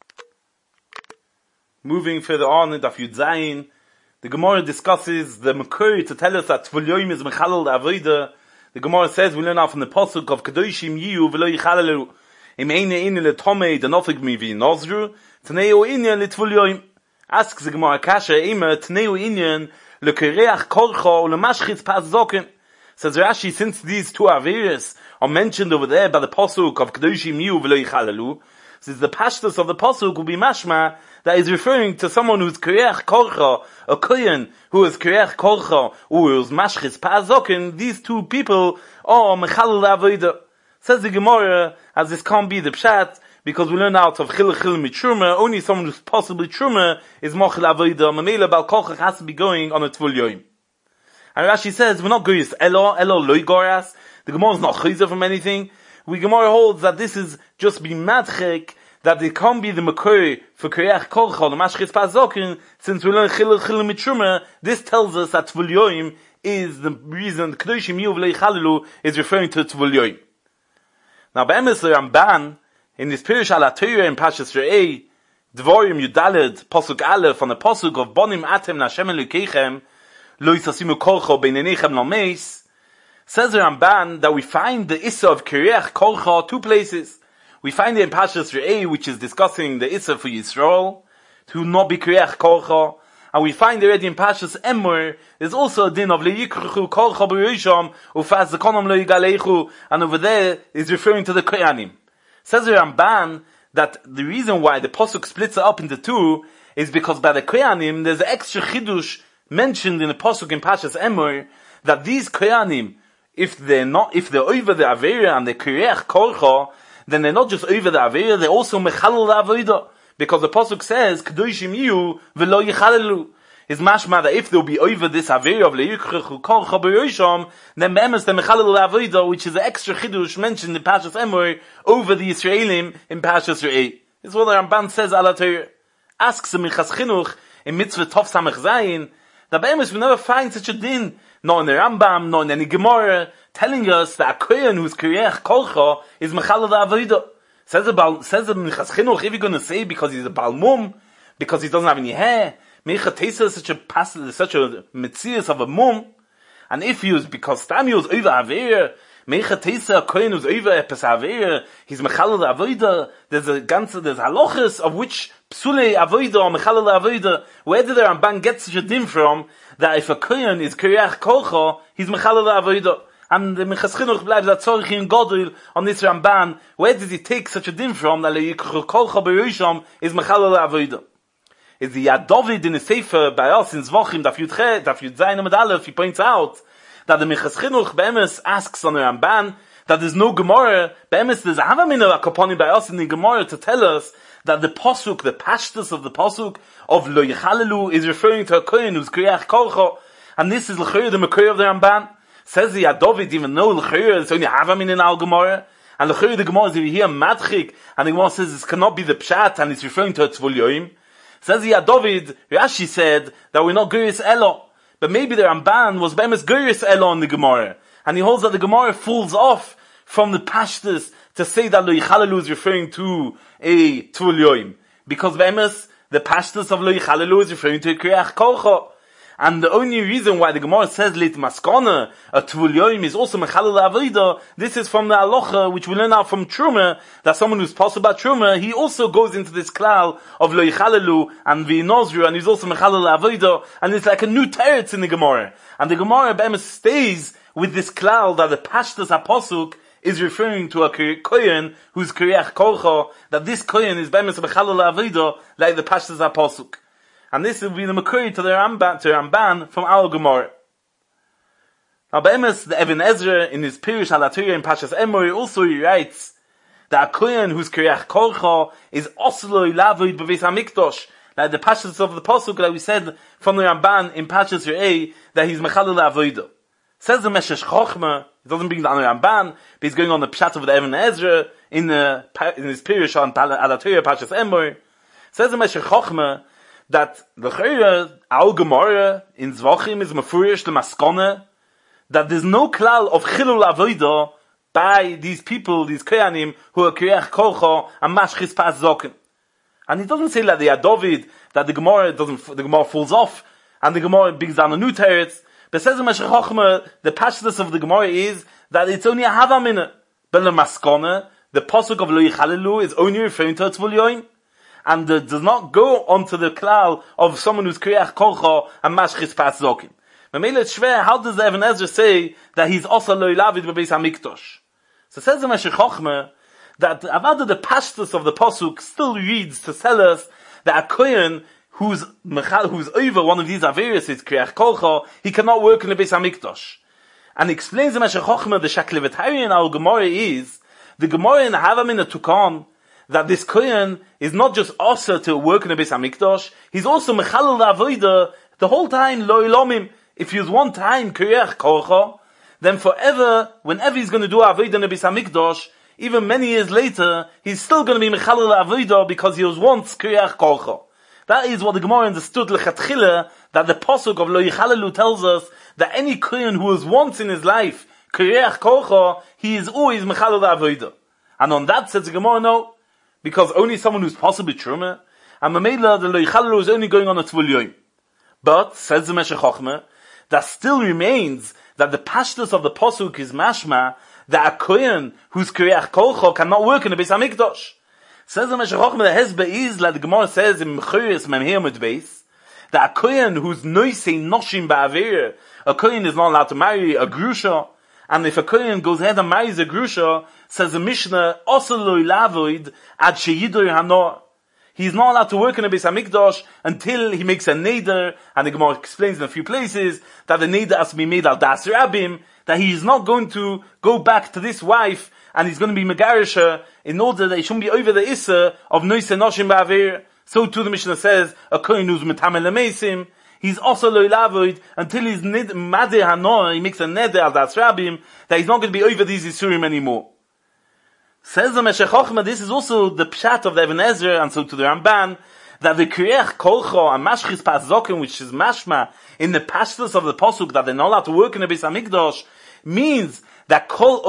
Moving further on in Daf Yud Zayin, the Gemara discusses the Makor to tell us that Tvul Yoim is Mechalel Avodah. The Gemara says, we learn out from the Pasuk of Kedoshim Yiyu V'lo Yichalelu Im Eine Ine L'Tomei D'Nofik Mivi Nozru Tneu Inyan L'Tvul Yoim. Asks the Gemara Kasha Ima Tneu Inyan L'Kereach Korcha U'Lemashchitz Pas Zoken. Says Rashi, since these two Averis are mentioned over there by the Pasuk of Kedoshim Yiyu V'lo Yichalelu, since the pashtus of the pasuk will be mashma that is referring to someone who's kriach korcha, a kohen who is kriach korcha, who is mashchis pa'azokin. These two people are mechalel avodah. Says the Gemara, as this can't be the pshat, because we learn out of chil mitruma, only someone who's possibly truma is mochel avodah. Mamela bal korcha has to be going on a tvul yoim. And Rashi says, we're not goyis elo loy goras. The Gemara is not chayzer from anything. We Gemara holds that this is just be madchek, that it can't be the makor for kriach korcha, the mashchis pazokin, since we learn chil mitruma. This tells us that tvul yoim is the reason Kedoshim Yiyu V'lo Yichalelu is referring to tvul yoim. Now, be'emes the Ramban in this Pirush Al HaTorah in Pashas Re'eh, Dvorim Yudaled Pasuk Aleph on the Pasuk of Bonim Atem L'Hashem Elokeichem Lo Yisasimu Korcha Beineinechem Lameis. Says the Ramban that we find the Issa of Kriach Korcha two places. We find it in Pashas Re'eh, which is discussing the Issa for Yisrael, to not be Kriach Korcha, And we find already in Pashas Emor, there's also a din of le'yikruchu kol chaberisham ufaz zekonom le'yigalechu, and over there is referring to the Koyanim. Says the Ramban that the reason why the Pasuk splits it up into two is because by the Koyanim there's an extra chidush mentioned in the Pasuk in Pashas Emor that these Koyanim, if they're over the Aveira and they're Kriech Korcha, then they're not just over the Aveira, they're also Mechalel the Avodah. Because the Pasuk says, Kedoshim Yihu v'lo Yichalelu. Is mashma that if they'll be over this Aveira of Le'yikrechu Kol Chaberosham, then Be'emes the Mechalel the Avodah, which is the extra chidush mentioned in Pashas Emor over the Yisraelim in Pashas Re'eh. This is what the Ramban says, Ala Torah. Asks the Minchas Chinuch in Mitzvah Tov Samech Zayin, that Be'emes we never find such a din, nor in the Rambam, nor in any Gemara, telling us that a Kohen who's Kriech Kolcha is Mechalel the Avodah. Says the Minchas Chinuch, if you're going to say because he's a Balmum, because he doesn't have any hair, Meicha Teisa is such a Metzias of a mum, and if he was, because Stami was over Aveir, Meicha Teisa, a Kohen who's over Epes Aveir, he's Mechalel the Avodah, there's halachas of which Psulei Avodah or Mechalel the Avodah, where did the Ramban get such a din from, that if a Kohen is Kriach Kolcha, he's Mechalel the Avodah. And the Minchas Chinuch bleibt that Tzorich in Godel on this Ramban, where did he take such a din from, that Le'yikrechu Kol Chaberosham is Mechalel the Avodah? Is the Yad David in the Sefer by us in Zvachim, Daf Yud Zayin Amud Aleph, he points out that the Minchas Chinuch Be'emes asks on the Ramban that there's no Gemara, Be'emes there's a Havamina Akoponi by us in the Gemara to tell us that the Pasuk, the Pashtus of the Pasuk of Lo Yichalelu is referring to a Kohen who's Kriach Kolcha, and this is L'chayr the Makir of the Ramban. Says the Yad David, even though L'chayr is only Havamin in our Gemara, and L'chayr the Gemara is over here Madchik, and the Gemara says this cannot be the Pshat, and it's referring to a Tzvul Yoim. Says the Yad David, Rashi said that we're not Guris Elo, but maybe the Ramban was Be'emes Guris Elo in the Gemara, and he holds that the Gemara falls off from the Pashtus to say that Lo Yichalelu is referring to a Tzvul Yoim, because Be'emes, the Pashtus of Lo Yichalelu is referring to a Kriach Kolcha. And the only reason why the Gemara says Leit Maskana, a Tvul Yoim is also Mechalel Avodah, this is from the Halacha, which we learn out from Truma, that someone who's possible about Truma, he also goes into this klal of Lo Yichalelu and V'Nozru, and he's also Mechalel Avodah, and it's like a new teretz in the Gemara. And the Gemara Be'emes stays with this klal that the Pashtus HaPosuk is referring to a Kohen who's Kriach Kolcha, that this Kohen is Be'emes Mechalel Avodah, like the Pashtus HaPosuk. And this will be the Makuri to the Ramban from our Gemara. Now, Be'emes, the Even Ezra, in his Pirush Ala Torah in Pashas Emor, also he writes that a Kohen who's Kriach Kolcha is Osloi Lavid B'Veis HaMikdosh, like the Pashas of the Pasuk that we said from the Ramban in Pashas Re'eh, that he's Mechalel Avodah. Says the Meshesh Chochma, it doesn't bring down the Ramban, but he's going on the Pshat of the Even Ezra in his Pirush on Ala Torah Pashas Emor. Says the Meshesh Chochma, that the Chayra, our Gemara in Zvachim is Mefurish the Maskone, that there's no klal of Chilul Avodah by these people, these Koyanim, who are Kriach Kolcha and Mashchis Pas Zokin. And he doesn't say that the Yad David, that the Gemara falls off, and the Gemara brings down a new teretz, but says in Meshech Chochma, the pashtus of the Gemara is that it's only a Havamina. But the Maskone, the Pasuk of Lo Yichalelu is only referring to a Tzvul Yoim. And does not go onto the klal of someone who's Kriach Kolcha and Mashchis Pas Zokin. How does the Even Ezra say that he's also Lo Lavid B'Beis HaMikdosh? So says the Meshech Chochma that Avada the pashtus of the Pasuk still reads to tell us that a Kohen who's over one of these Averis is Kriach Kolcha, he cannot work in the Beis HaMikdosh. And explains the Meshech Chochma, the Shaklevetari in our Gemara is, the Gemara in Havamin Tukan, that this Kohen is not just also to work in the Beis HaMikdosh, he's also Mechalel Avodah the whole time, Lo Ilomim. If he was one time Kriach Kolcha, then forever, whenever he's going to do Avodah in the Beis HaMikdosh, even many years later, he's still going to be Mechalel Avodah because he was once Kriach Kolcha. That is what the Gemara understood Lechatchila, that the Pasuk of Lo Yichalelu tells us that any Kohen who was once in his life Kriach Kolcha, he is always Mechalel Avodah. And on that says the Gemara, no, because only someone who's possibly Truma, and Mamela, the Lo Yichalelu is only going on a Tzvul Yoim. But, says the Meshech Chochma, that still remains that the pashtus of the Pasuk is mashma, that a Kohen who's Kriach Kolcha cannot work in the Beis HaMikdosh. Says the Meshech Chochma, the Hezbollah is, like the Gemara says in Mechuris Memheir Mud Beis, that a kohen who's noisei noshim ba'avir, a kohen is not allowed to marry a grusha, and if a kohen goes ahead and marries a grusha, says the Mishnah, also lo ilavoid ad sheyidur hanor. He's not allowed to work in a Beis HaMikdash until he makes a neder, and the Gemara explains in a few places that the neder has to be made al das rabim, that he is not going to go back to this wife, and he's going to be megarisha in order that he shouldn't be over the issa of noise noshim ba'avir. So too the Mishnah says, a kohen who's metamel lemesim, he's also lo ilavoid until he's madeh hanor, he makes a neder al das rabim, that he's not going to be over these isurim anymore. Says the Meshech Chochmah, this is also the pshat of the Even Ezra, and so to the Ramban, that the kriach kolcho and mashchis pazokim, which is mashma in the pashtus of the posuk, that they're not allowed to work in the Beis HaMikdash, means that kol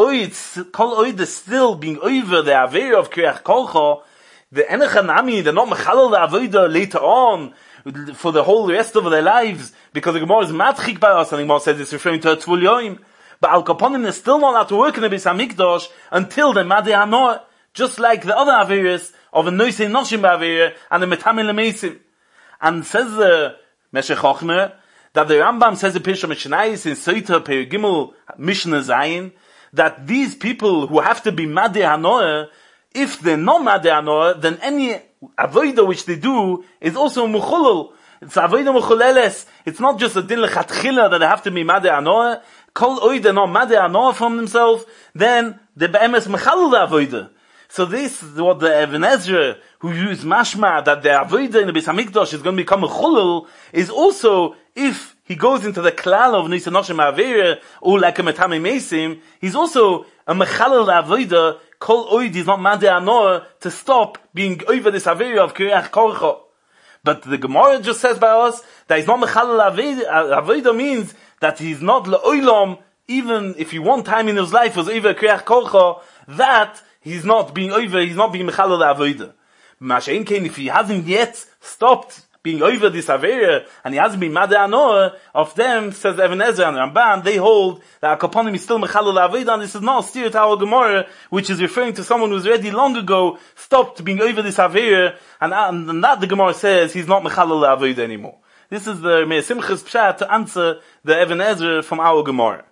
oid is still being over the aver of kriach kolcho. The enechanami, they're not mechalal the avodah later on for the whole rest of their lives, because the Gemara is matchik by us, and the Gemara says it's referring to a tvul yoim. But Al Kaponim is still not allowed to work in the Beis HaMikdash until the Madeh Hanor, just like the other Averis of a Noisei Noshim Ba'aver and the Metamel Lemeisim. And says the Meshech Chochmah that the Rambam says the Pirsha Mishnayis in Soita Per Gimel Mishnah Zayin, that these people who have to be Madeh Hanor, if they're not Madeh Hanor, then any Avodah which they do is also Muchulul. It's Avodah Muchuleles. It's not just a Din Lechatchila that they have to be Madeh Hanor. Kol oida no madeh anor from themselves, then the be'emes mechalul the avoida. So this is what the Even Ezra, who used mashma, that the avoida in the Beis HaMikdash is going to become a chulul, is also, if he goes into the klal of Nisa Noshim Avera, or like a Metame Mesim, he's also a mechalul the avoida, kol oid is not madeh anor, to stop being over this avera of kriach korcho. But the Gemara just says by us, that he's not mechalul avoida means that he's not le'olam, even if he one time in his life was over kriach kolcha, that he's not being mechalal avodah. Mashein kein, if he hasn't yet stopped being over this avera, and he hasn't been madeh anor, of them, says Even Ezra and Ramban, they hold that Akaponim is still mechalal avodah, and this is not a steer to our Gemara, which is referring to someone who's already long ago stopped being over this avera, and that the Gemara says he's not mechalal avodah anymore. This is the Meir Simchas Pshat to answer the Even Ezra from our Gemara.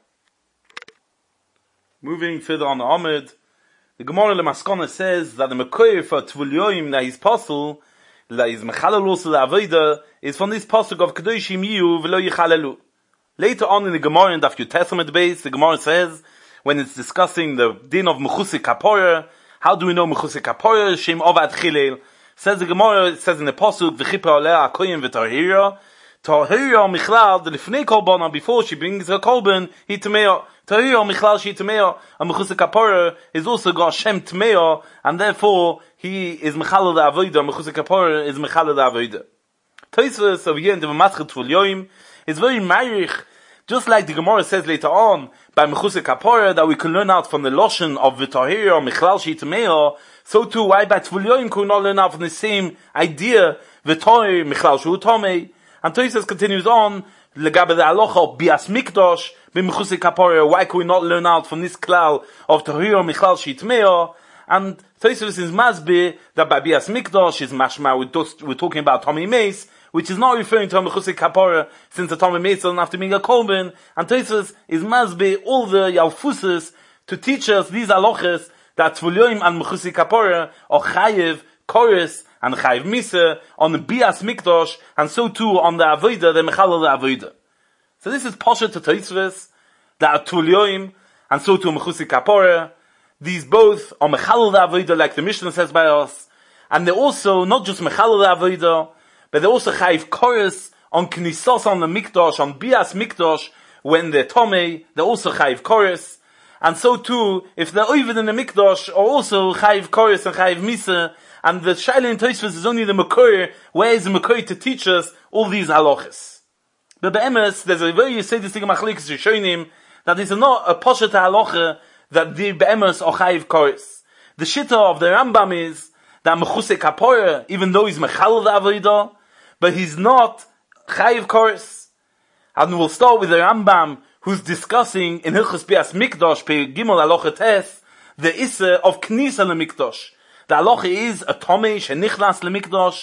Moving further on the Amud, the Gemara Lemaskana says that the Mekoyer for Tvul Yoim that he's possible, that he's Mechalal also the Avodah, is from this pasuk of Kedoshim Yiyu V'lo Yichalelu. Later on in the Gemara in the Daf Testament base, the Gemara says, when it's discussing the din of Mechusik Kapoyer, how do we know Mechusik Kapoyer? Shem Ovad Chilel. Says the Gemara, it says in the pasuk, V'chipra Oleh HaKoyim V'Tahira, Tahira Michlal, the Lifnei Korban, before she brings her Korban, he Tameo. Tahira Michlal, she Tameo. And Mechusik Kapoyer is also got Shem Tameo, and therefore, he is Mechalal the Avodah, Mechusik Kapoyer is Mechalal the Avodah. Tosfos over here in the Maschet Tvul Yoim is very marich, just like the Gemara says later on, by Mechusik Kapoyer, that we can learn out from the Loshen of V'Tahira Michlal, she Tameo, so too, why by Tvul Yoim could we not learn out from the same idea, V'Tahir Michlal Shu Tomei. And Tosfos continues on, Legabe the Alocha Bias Mikdash, B'Mechusik Kapoyer, why could we not learn out from this klal of Tahir Michlal Shitmeo? And Tosfos is Masbi, that by Bias Mikdash is mashma, we're talking about Tomei Meis, which is not referring to a Mechusik Kapoyer, since the Tomei Meis doesn't have to be a Korban, and Tosfos is Masbi, all the Yalfuses, to teach us these aloches, that Tvul Yoim and Mechusik Kapoyer are Chayev, Kores, and Chayiv Misa on the Bias Mikdash, and so too on the Avodah, the Mechalal the Avodah. So this is Pasha to Tosfos, that Tvul Yoim, and so too Mechusik Kapoyer. These both are Mechalal the Avodah, like the Mishnah says by us, and they're also not just Mechalal the Avodah, but they're also Chayiv Kores on Knisas on the Mikdash, on Bias Mikdash, when they're Tomei, they're also Chayiv Kores, and so too, if they're Ovid in the Mikdash, are also Chayiv Kores and Chayiv Misa. And the Shaila in Tosfos is only the Mekoyer, where is the Mekoyer to teach us all these halachas. But be'emes, there's a very Yesodis thing Machlekes Rishonim, that is not a Poshet halacha, that the be'emes are Chayiv Kores. The Shitta of the Rambam is, that Mechusik Kapoyer, even though he's Mechalal the Avodah, but he's not Chayiv Kores. And we'll start with the Rambam, who's discussing in Hilchos Bias Mikdash, Pe Gimel Halacha Tes, the Issa of Knisa LeMikdash. The halacha is a tomei shenichlas lemikdash.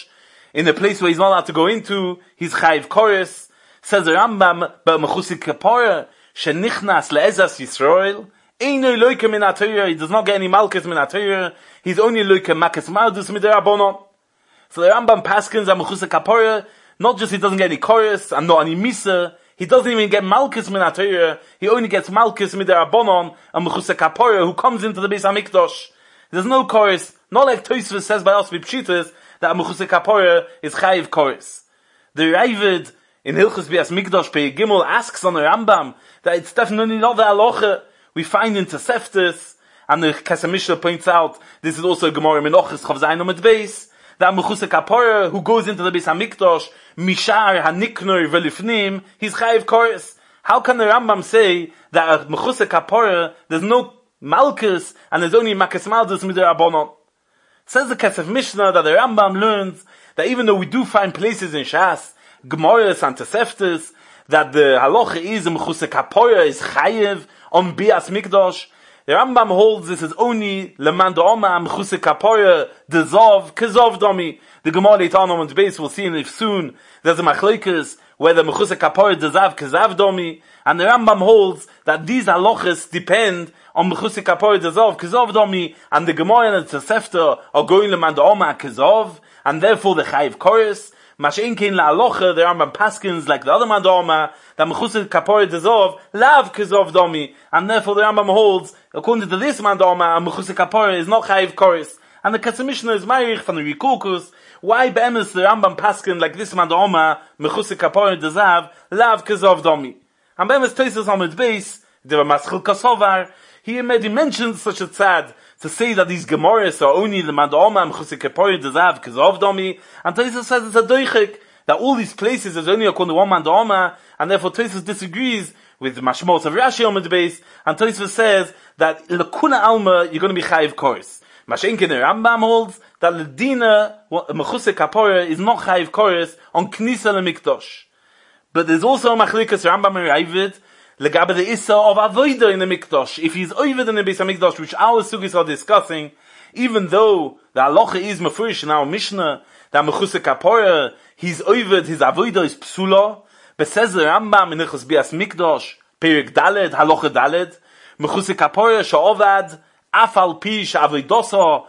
in a place where he's not allowed to go into, he's chayiv koris. Says the Rambam, but mechusik kapara shenichnas le'ezas Yisrael, eino loike min ha-Torah, he does not get any malchus min ha-Torah, he's only loike makis mardus mid'Rabbanan. So the Rambam paskins a mechusik kapara, not just he doesn't get any koris and not any misa, he doesn't even get malchus min ha-Torah, he only gets malchus mid'Rabbanan, a mechusik kapara who comes into the Beis HaMikdash. There's no koris, not like Tosfos says by us Pshitas, that a mechusik kapara is chayiv koris. The Ravid in Hilchos Bias Mikdash Pei Gimel asks on the Rambam that it's definitely not the halacha we find in Toseftos, and the Kesef Mishnah points out this is also a Gemara Menachos Chav Zayin Amud Beis, that mechusik kapara who goes into the Beis HaMikdash mishar haniknor velifnim, he's chayiv koris. How can the Rambam say that a mechusik kapara there's no malchus and there's only makis maldus mid'Rabbanan? Says the Kesef Mishnah that the Rambam learns that even though we do find places in Shas, Gemaras and Toseftos, that the halacha is mechusik kapara is chayiv on Bias Mikdash, the Rambam holds this is only leman da'oma mechusik kapara dezov kezov domi. The Gemara later on the base we'll see in if soon there's a machlokes whether mechusik kapara dezav kezav domi, and the Rambam holds that these halachas depend on mechusik kapara dezov kezov domi, and the Gemara and the Tosefta are going leman da'oma kezov, and therefore the chayiv koris. Mashen kein la halacha, the Rambam paskins like the other man da'oma that mechusik kapara dezov lav kezov domi, and therefore the Rambam holds according to this man da'oma mechusik kapara is not chayiv koris. And the Kesef Mishnah is ma'irich from the Rikulkus. Why be'emes the Rambam paskin like this man da'oma mechusik kapara dezav lav kezov domi? And be'emes Tosfos Amud Beis the Maschil Kasovar he mentions such a tzad to say that these Gemaras are only the man da'oma mechusik kapara dezav kezov domi, and Tosfos says it's a doichik that all these places is only according to one man da'oma, and therefore Tosfos disagrees with the mashmos of Rashi Amud Beis, and Tosfos says that lekuna alma you're going to be chayiv koris. Mashenkin the Rambam holds that ledina mechusik kapara is not chayiv koris on knisa lemikdash. But there's also a machlikas Rambam and Ravid legabe the issa of avoida in the mikdash. If he's oived in the Beis HaMikdash, which our sugis are discussing, even though the halacha is mefurish in our Mishnah that mechusik kapara he's oived, his avoida is psula, but says the Rambam in Hilchos Bias Mikdash Perek Daled halacha Daled mechusik kapara she'ovad afal pi she'avoidosoi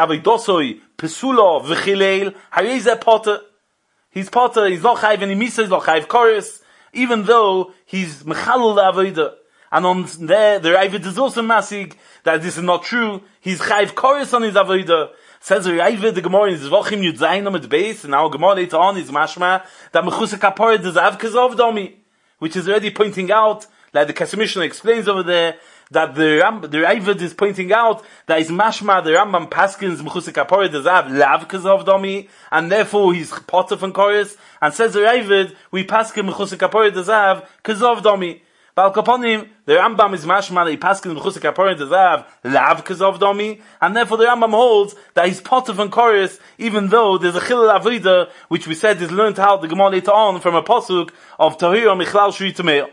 pesula v'chilel harei zeh potter. He's potter, he's not chayiv any misa, he's not chayiv koris, even though he's mechalul the avodah. And on there, the Ravid is also masig that this is not true. He's chayiv koris on his avodah. Says the Ravid, the Gemara in Zvachim Yud Zayin Amud Beis, and our Gemara later on is mashma that mechusik kapara dezav kezov domi, which is already pointing out, like the Kesef Mishnah explains over there, that the Ravid is pointing out that is mashma the Rambam paskins mechusik kapara dezav lav kezov domi, and therefore he's potter from koris. And says the Ravid, we paskin mechusik kapara dezav kezov domi. Bal kaponim, the Rambam is mashma that he paskins mechusik kapara dezav lav kezov domi, and therefore the Rambam holds that he's potter from koris, even though there's a chilul avodah which we said is learned out the Gemara later on from a pasuk of Tahira Michlal Shri Tameah.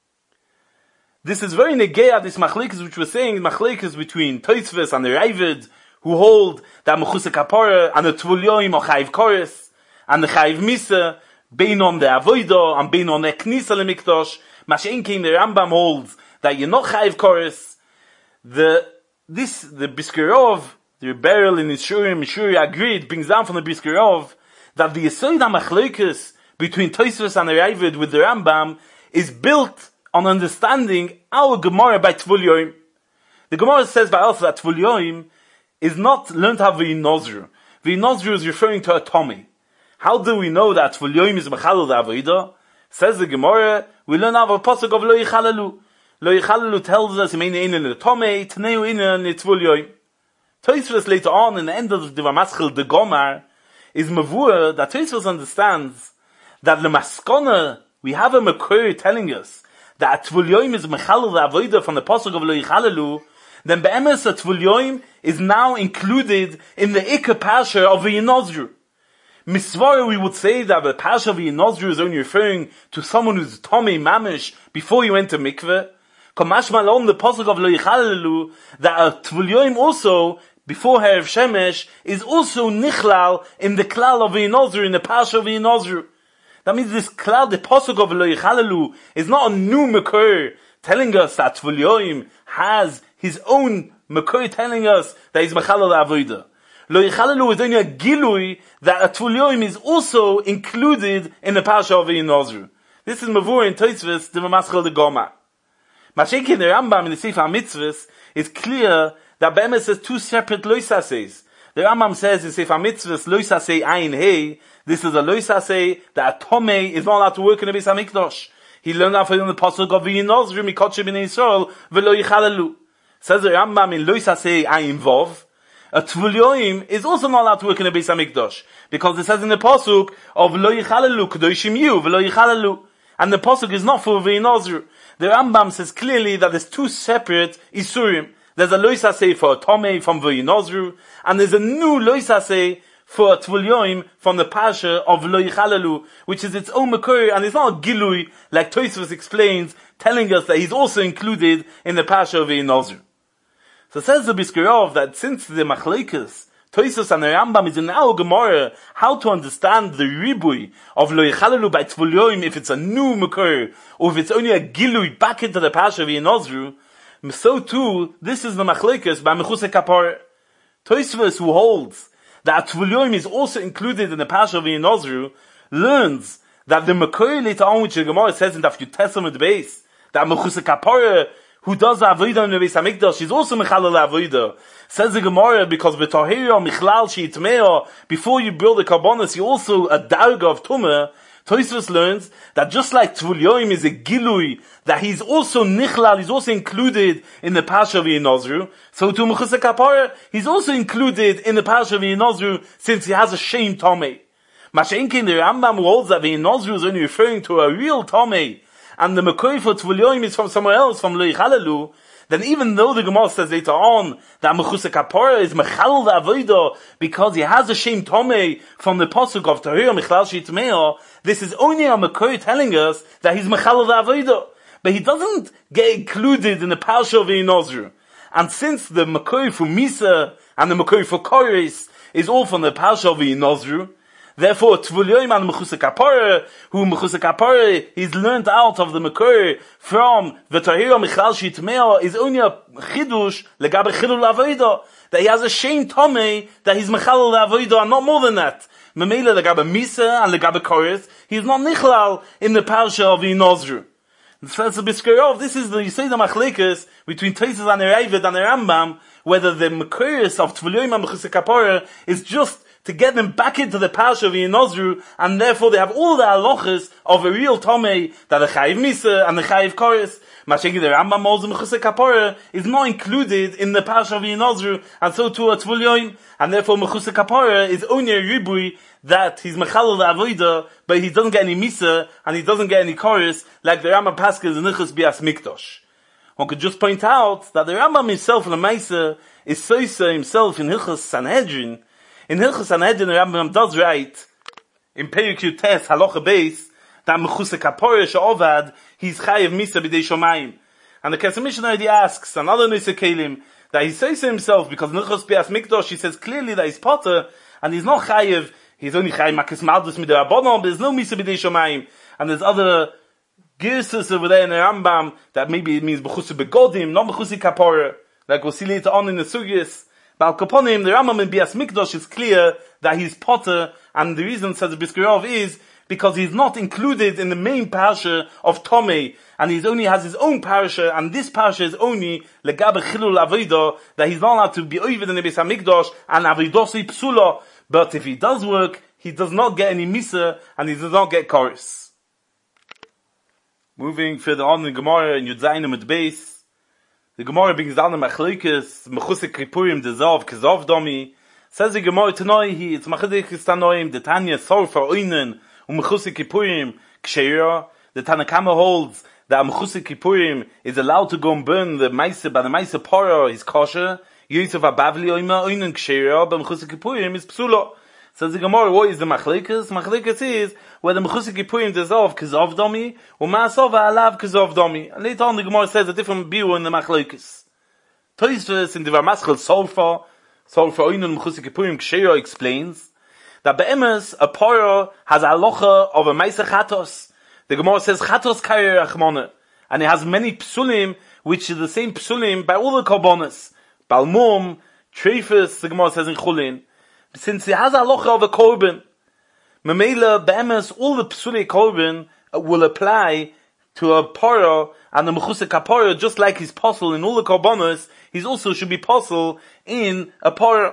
This is very negeya, this machlekes which we're saying, machlekes between Tosfos and the Ravid, who hold that mechusik kapara and the tvulyoim are chayiv koris, and the chayiv misa, beinon the avoida, and beinon the knisa lemikdash. Mashen kein the Rambam holds that you're not chayiv koris. The Brisker, the Rebbeil in Mishuri agreed, brings down from the Brisker that the Yesod HaMachlokes between Tosfos and the Ravid with the Rambam is built on understanding our Gemara by Tvul The Gemara says by us that Tvul is not learned how V'yinozru. V'yinozru is referring to a tummy. How do we know that Tvul is Mechalel the Avodah? Says the Gemara, we learn out of a pasuk of Lo Yichalalu. Lo Yichalalu tells us, Imein Einen Le Tomei, Tneu Einen Le Tvul Tosfos later on, in the end of the Maschil de Gomar, is Mavur, that Tosfos understands that the Maskona, we have a Makor telling us that Tvul Yoim is Mechalel the Avodah from the pasuk of Lo Yichalalu, then Be'emes a Tvul Yoim is now included in the Ikka Pasha of V'yinozru. Misvara, we would say that the Pasha of V'yinozru is only referring to someone who's Tomei Mamish before you went to mikveh. Kamashma alone the pasuk of Lo Yichalalu that a Tvul Yoim also before Erev Shemesh is also nichlal in the klal of V'yinozru, in the parsha of V'yinozru. That means this klal, the pasuk of Lo Yichalelu, is not a new makor telling us that Tvul has his own makor telling us that he's mechalel avodah. Lo Yichalelu is only a gilui that a Tvul is also included in the parsha of V'yinozru. This is Mavur in Tosfos, the Maschel de Goma. Mashaykin the Rambam in the Sefer HaMitzvos is clear that Be'emes says two separate loisases. The Rambam says in Sefer HaMitzvos, loisasei ayin hey, this is a loisasei that a tomei is not allowed to work in the Beis HaMikdash. He learned that from the pasuk of V'yinozru mikotche b'nei Yisrael v'lo yichalelu. Says the Rambam in loisasei ayin vov, a Tvul is also not allowed to work in the Beis HaMikdash, because it says in the pasuk of lo yichalelu kedoshim yu v'lo yichalelu. And the pasuk is not for V'yinozru. The Rambam says clearly that there's two separate isurim. There's a loisasei for a tomei from V'yinozru, and there's a new loisasei for a Tvul from the parsha of Lo Yichalelu, which is its own makor, and it's not a gilui, like Tosfos explains, telling us that he's also included in the parsha of V'yinozru. So says the Biskarov that since the machlekes, Tosfos and the Rambam is in our Gemara, how to understand the ribui of Lo Yichalelu by Tvul if it's a new makor, or if it's only a gilui back into the parsha of V'yinozru. So too, this is the machlekes by Mechusei Kapara. Tosfos, who holds that Tvul is also included in the parsha of V'yinozru, learns that the makor later on, which the Gemara says in Daf Yud at the base, that Mechusei Kapara, who does the avodah in the Beis HaMikdash, is also mechalel avodah. Says the Gemara, because b'tohira michlal sheitmea, before you build a karbonos, you also a darga of tumah. Tosfos learns that just like Tvul is a gilui, that he's also nichlal, he's also included in the parsha of V'yinozru, so to Mechusei Kapara, he's also included in the parsha of V'yinozru, since he has a shame tomei. Mashenkin, the Rambam holds that V'yinozru is only referring to a real tomei, and the makor for Tvul is from somewhere else, from Lo Yichalelu, then even though the Gemara says later on that Mechusei Kapara is mechal avodah because he has a shame tomei from the pasuk of Tahira Michlal Sheitmea, this is only a makor telling us that he's mechal avodah, but he doesn't get included in the parsha of V'yinozru. And since the makor for Misa and the makor for Koris is all from the parsha of V'yinozru, therefore, Tvul and Mechusei Kapara, who Mechusei Kapara is learned out of the makor from the Tahira Michlal Sheitmea, is only a chidush legabe chilul avodah, that he has a shame tomei that he's mechalel avodah, and not more than that. Memele legabe Misa and legabe Koris, he's not nichlal in the parsha of V'yinozru. This is the Yisod Machlekes between Tosfos and the Ravid and the Rambam, whether the makoris of Tvul and Mechusei Kapara is just to get them back into the parsha of V'yinozru, and therefore they have all the halachas of a real tomei, that the chayiv misa and the chayiv koris. Mashegi the Rambam holds Mechusei Kapara is not included in the parsha of V'yinozru, and so too a Tvul, and therefore Mechusei Kapara is only a ribui that he's mechalel the avodah, but he doesn't get any misa and he doesn't get any koris, like the Rambam Paskas in Nichos Bias Mikdash. One could just point out that the Rambam himself in the Maisa is soisa himself in Hilchos Sanhedrin. In Hilchos Sanhedrin, the Rambam does write in Perek Yutes Halacha Beis that Mechusei Kapara she'ovad he's chayiv misa b'dei shomayim. And the Kesef Mishnah already asks another Nisei Kelim that he says to himself, because Nichos Bias Mikdash he says clearly that he's potter and he's not chayiv, he's only chayiv makis maldus midei rabbanon, but there's no misa b'dei shomayim. And there's other girsus over there in the Rambam that maybe it means Mechusei begodim, not Mechusei Kapara, like we'll see later on in the Sugyas. But Al-Kaponim, the Rambam in Bias Mikdash is clear that he's potter, and the reason, says the Biskarov, is because he's not included in the main parsha of Tomei, and he only has his own parsha, and this parsha is only legabe chilul avodah, that he's not allowed to be oived in the Beis HaMikdash, and avodosi psula, but if he does work, he does not get any misa, and he does not get chorus. Moving further on in Gemara, in Yud Zayin Amud Beis, the Gemara brings down the machlekes, Mechusei Kipurim, Dezov, Kezov Domi. Says the Gemara Tanoi, it's Machadek Tanoim, the Tanya Sorfa Oinen, Mechusei Kipurim, Ksheira. The Tanakama holds that Mechusei Kipurim is allowed to go and burn the Maisa, by the Maisa Pora is kosher. Yosef Abavli Oima Oinen Ksheira, but Mechusei Kipurim is Psula. Says the Gemara, what is the machlekes? Machlekes is where the Mechusei Kipurim Dezov, Kezov Domi, U'Ma'asov Alav Kezov Domi. And later on the Gemara says a different view in the machlekes. Tosfos in the Maschel Sorfa So for Oinen Mechusik Kipurim, Ksheira explains that be'emes a poro has a halacha of a Meisach Chatos. The Gemara says Chatos Kayer Achmona, and it has many psulim, which is the same psulim by all the korbanos. Balmum, Treifus, the Gemara says in Chulin. Since it has a halacha of a korban, Memela be'emes all the psulei korban will apply to a poro, and the Mechusik Kaporo, just like he's possible in all the korbanos, he's also should be possible in a poro.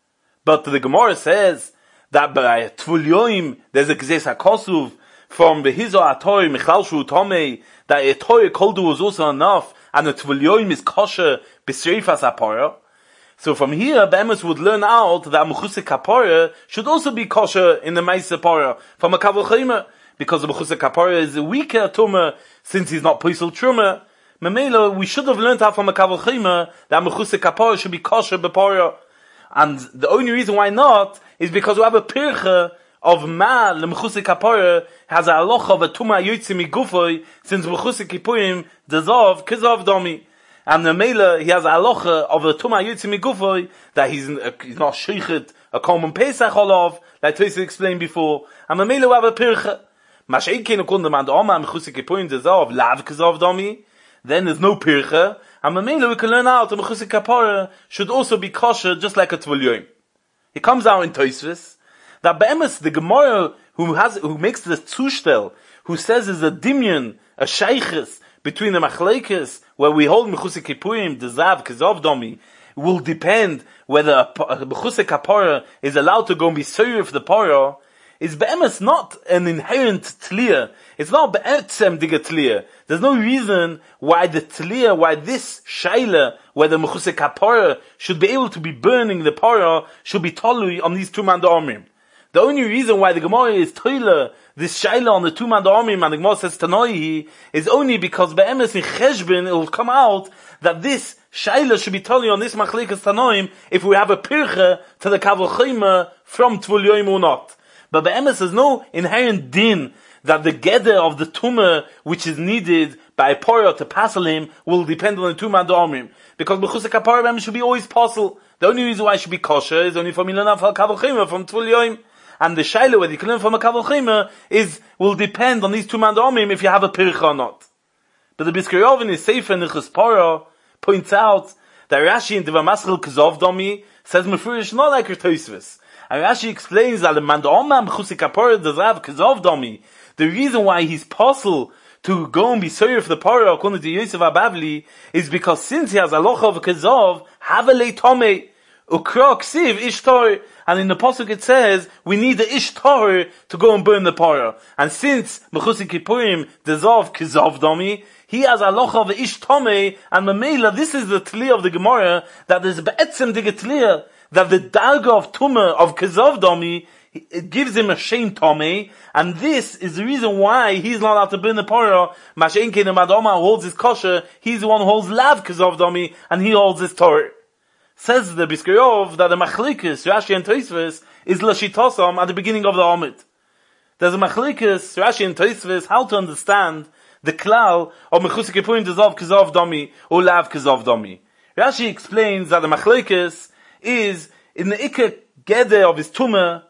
But the Gemara says that by Tvul Yoim, there's a Gzeis HaKosuv from the Hizo Atoy, Michal Shu Tomei, that a Toy Koldu was also enough, and the Tvul Yoim is kosher, B'Sreifas HaPoro. So from here, Be'emes would learn out that Mechusik Kaporo should also be kosher in the Meise Poro, from a Kavul Chayma, because the Mechusik Kaporo is a weaker Tumah, since he's not Poisel Truma. Memela, we should have learned out from a Kavul Chayma that Mechusik Kaporo should be kosher B'Poro. And the only reason why not is because we have a pircha of ma le Mechusik Kaporo has a halacha of a Tuma Yotzi Migufoi, since Mechusik Kipurim dissolve Kizov Domi. And the Mela, he has a halacha of a Tuma Yotzi Migufoi that he's not sheichet a common Pesach olav, like Tosi explained before. And the Mela we have a pircha. Masheikin akundam and Oma Mechusik Kipurim dissolve lav Kizov Domi. Then there's no pircha. And Mamela we can learn out that Mechusik Kapora should also be kosher just like a Tvul Yoim. He comes out in Tosfos that Be'emes, the Gemara who makes the Zushtel, who says is a Dimyon, a Sheiches, between the Machlekes, where we hold Mechusik Kipurim, the Zav, Kizov Domi, will depend whether a Mechusik Kapora is allowed to go and be Seirif the Poro, is Be'emes not an inherent Tliya. It's not Be'etzem Diga Tliya. There's no reason why the Tliya, why this Shaila, where the Mechusik Kapora should be able to be burning the Poro, should be Tolui on these two man Omrim. The only reason why the Gemara is Toila, this Shaila on the two man Omrim, and the Gemara says Tanoi, is only because Be'emes in Cheshbin, it will come out that this Shaila should be Tolui on this Machlekas Tanoim, if we have a Pircha to the Kavul Chayma from Tvul Yoim or not. But Be'emes has no inherent din that the Geder of the Tumah, which is needed by a Poro to passel him, will depend on the two man Omrim. Because Mechusik Kapora Be'emes should be always possible. The only reason why it should be kosher is only from Milan Fal Kavul Chayma, from Tvul Yoim. And the Shaila, whether you can learn from a Kavul Chayma, will depend on these two man Omrim if you have a Pircha or not. But the Biskayov in his Sefer Nichus Poro points out that Rashi in Deva Maschil Kizov Domi says Mefurish not like Tosfos. And Rashi explains that the Mandoma Mechusik Kapora does have Kizov Domi. The reason why he's possible to go and be sorry for the Paro according to Yosef Abavli is because since he has a loch of Kizov, Havelei Tomei, Ukra Ksiv Ishtar, and in the Pasuk it says, we need the Ishtar to go and burn the Paro. And since Mechusik Kipurim dissolve Kizov Domi, he has a loch of Ishtome, and Mamela, this is the Tliya of the Gemara, that there's Be'etzem Dige Tliya, that the Darga of Tumah, of Kizov Domi, it gives him a shame Tomei, and this is the reason why he's not allowed to burn the Poro. Mashenke the Madoma holds his kosher, he's the one who holds Lav Kizov Domi, and he holds his Torah. Says the Biskayov that the Machlikus, Rashi and Tosfos, is Lashitosam at the beginning of the Amid. There's a Machlikus, Rashi and Tosfos, how to understand the klal of Mechusik Kipurim dissolve Kizov Domi, or Lav Kizov Domi. Rashi explains that the Machlikus is in the Ikka Gede of his Tumah.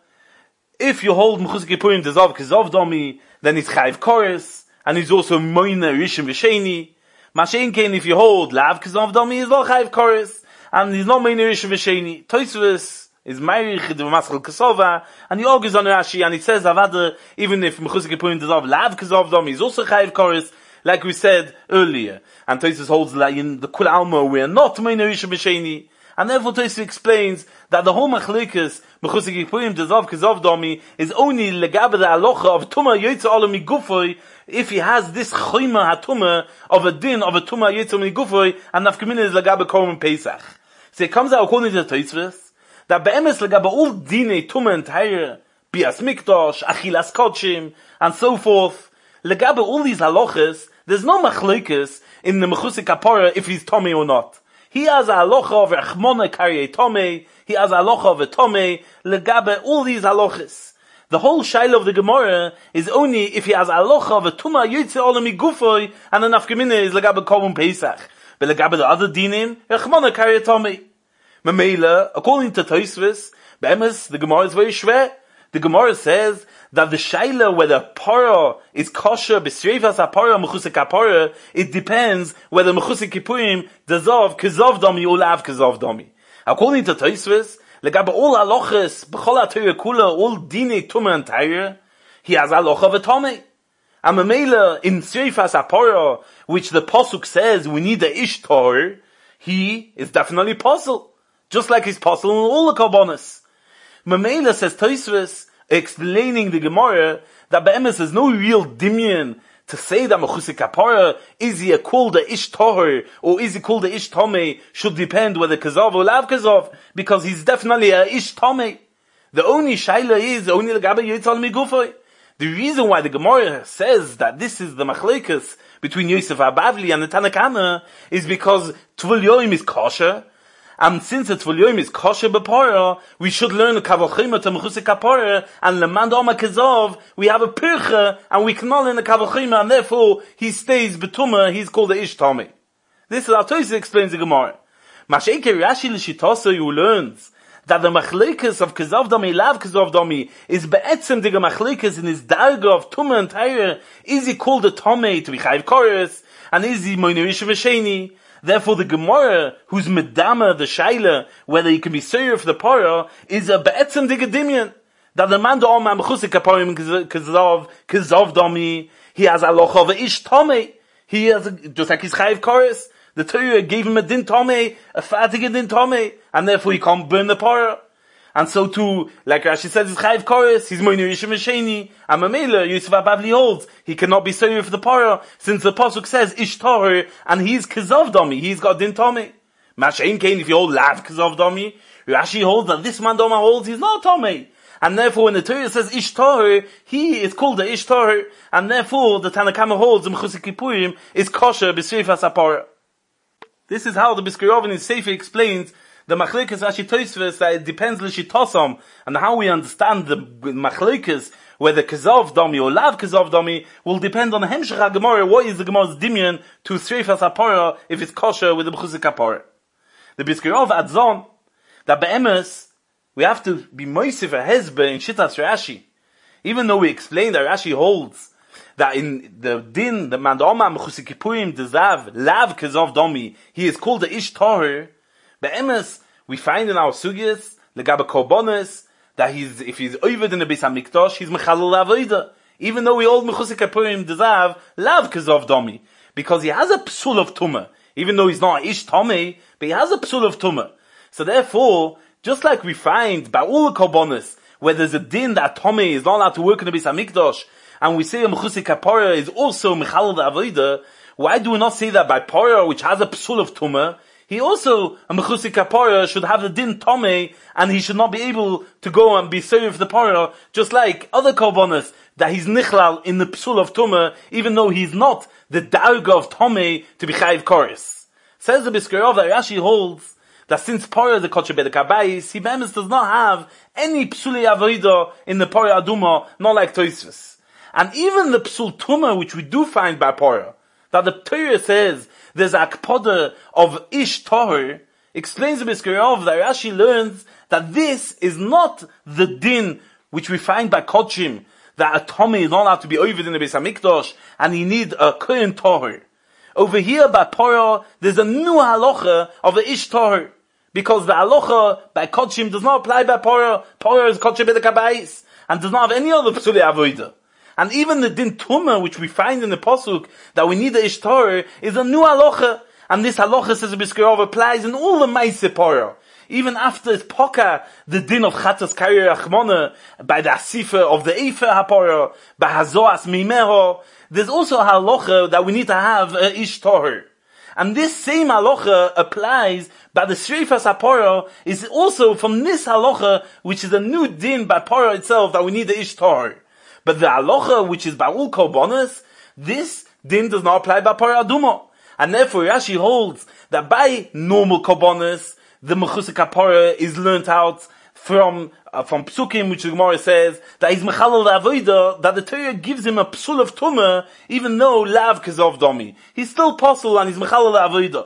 If you hold Mechusik Kipurim dissolve Kizov Domi, then he's Chayv Koris, and he's also Moina Rishon V'Sheni. Mashenkein, if you hold Lav Kizov Domi, he's not Chayv Koris, and he's not Moina Rishon V'Sheni. Tosfos is Meirich the Maschal Kesova, and he argues on Rashi, and he says Avada, even if Mechusik Kipurim dissolve Lav Kizov Domi, he's also Chayv Koris, like we said earlier. And Tosfos holds that in the Kul Alma we are not Moina Rishon V'Sheni. And therefore Tosfos explains that the whole Machlikus Mechusik Kipurim dissolve Kizov Domi is only legabe the alocha of Tumah Yotze Olam Migufoi if he has this Choyma HaTumah of a din of a Tumah Yotze Olam Migufoi, and Nafkamina is legabe Korban Pesach. So it comes out according to the Tosfos that Be'emes legabe all dine Tumah entire Bias Mikdosh, Achilas Kodshim, and so forth, legabe all these halachas, there's no Machlikus in the Mechusik Kapora if he's Tomei or not. He has a halacha of Rechmona Karyei Tomei, he has a halacha of a Tomei, legabe all these halachas. The whole shaila of the Gemara is only if he has a halacha of a Tumah Yotze Olam Migufoi, and the Nafkamina is legabe Korban Pesach. But legabe the other dinim, Rechmona Karyei Tomei. Mamela, according to Tosfos, Be'emes, the Gemara is very shver. The Gemara says that the shaila whether para is kosher b'sreifas hapara mechusik hapara, it depends whether mechusik kippurim deserve kezov dami or lav kezov dami. According to Tosfos, legaba all halochas b'chol ha'torah kula, all dinei tumah and taira, he has halocha v'tomei. And Mamela in sreifas hapara, which the pasuk says we need the ishtar, he is definitely possible, just like he's possible in all the korbanos. Mamela says Tosfos, explaining the Gemara, that be'emes is no real dimyon to say that mechusik kapara, is he called the ish tahor, or is he called the ish tomei, should depend whether kazav or lav kazav, because he's definitely a ish tomei. The only shaila is only the gaba yitzal migufay. The reason why the Gemara says that this is the machlekes between Yosef HaBavli and the Tanna Kamma is because Tvul Yoim is kosher, and since the Tvul Yoim is kosher b'para, we should learn the Kavol Chema to Mechusik HaPara, and Lemand Oma Kezov, we have a pircha, and we cannot learn the Kavol Chema, and therefore he stays b'tumah, he's called the Ish Tomei. This is how Tosfos explains the Gemara. Masheike Rashi L'Shitoso, who learns that the machlekes of Kezov Dami, Lav Kezov Dami, is be'etzem the machlekes in his darga of tumah and taira. Is he called the Tomei to be Chayiv Koros, and is he Moinei Rishon V'Sheni? Therefore, the Gemara, who's medama the shaila, whether he can be seir for the para, is a be'etzem the gedimion that the man da'om mechusik kaparim kezov dami, he has alocha v'ish tomei. He has just like his chayiv koros. The Torah gave him a din tomei, a fatig din tomei, and therefore he can't burn the para. And so too, like Rashi says, his chayiv koros, he's moinei rishon v'sheni, and Mamela, Yosef HaBavli holds, he cannot be seir for the para, since the pasuk says ish tahor, and he's kezov dami, he's got din tomei. Mashein kain, if you hold lav kezov dami, Rashi holds that this man dama holds, he's not tomei. And therefore, when the Torah says ish tahor, he is called the ish tahor, and therefore the Tanna Kamma holds the mechusik kippurim is kosher b'sreifas hapara. This is how the Brisker in his Sefer explains the machlekes Rashi Tosfos, that it depends l'shitosam, and how we understand the machlekes, whether kezov dami or lav kezov dami, will depend on the hemshech HaGemara, what is the Gemara's dimyon to sreifas hapara, if it's kosher with the mechusik hapara. The Brisker adds on, that be'emes, we have to be moisif a hezbe in Shittas Rashi. Even though we explained that Rashi holds that in the din, the mandoma mechusik kippurim dezav lav kezov domi, he is called the ish tahor. Be'emes, we find in our sugyas legabe korbanos that if he's oved in the Beis Hamikdash, he's mechalel avoda. Even though we hold mechusik kippurim dezav lav kezov domi, because he has a psul of tumah. Even though he's not ish tomei, but he has a psul of tumah. So therefore, just like we find by all the korbanos where there's a din that tomei is not allowed to work in the Beis Hamikdash, and we say a mechusik kapara is also mechalel avoda, why do we not say that by para, which has a psul of tumah, he also, a mechusik kapara, should have the din tomei, and he should not be able to go and be served for the para, just like other korbanos, that he's nichlal in the psul of tumah, even though he's not the darga of tomei to be chayiv koros. Says the Brisker that Rashi holds that since para is a kosher bedek habayis, he does not have any psuli avoda in the para aduma, not like Tosfos. And even the psul tumah, which we do find by para, that the Torah says there's a akpoda of ish tahor, explains the Brisker that Rashi learns that this is not the din which we find by kodshim, that a tomei is not allowed to be oved in the Beis Hamikdash, and he need a kohen tahor. Over here by para, there's a new halacha of the ish tahor, because the halacha by kodshim does not apply by para. Para is kosher bedek habayis, and does not have any other psuli avoda. And even the din tumah, which we find in the pasuk, that we need the ishtar, is a new halacha. And this halacha, says the Brisker, applies in all the ma'aseh para. Even after it's poka, the din of chatas kariyah achmona, by the asifa of the efer hapara, by hazoas mimeho, there's also a halacha that we need to have ishtar. And this same halacha applies by the sreifas hapara, is also from this halacha, which is a new din by para itself, that we need the ishtar. But the halacha, which is by all korbanos, this din does not apply by para aduma. And therefore Rashi holds that by normal korbanos, the mechusik kapara is learnt out from psukim, which the Gemara says that he's mechalel avoda, that the Torah gives him a psul of tumah, even though lav kezov domi. He's still possible and he's mechalel avoda.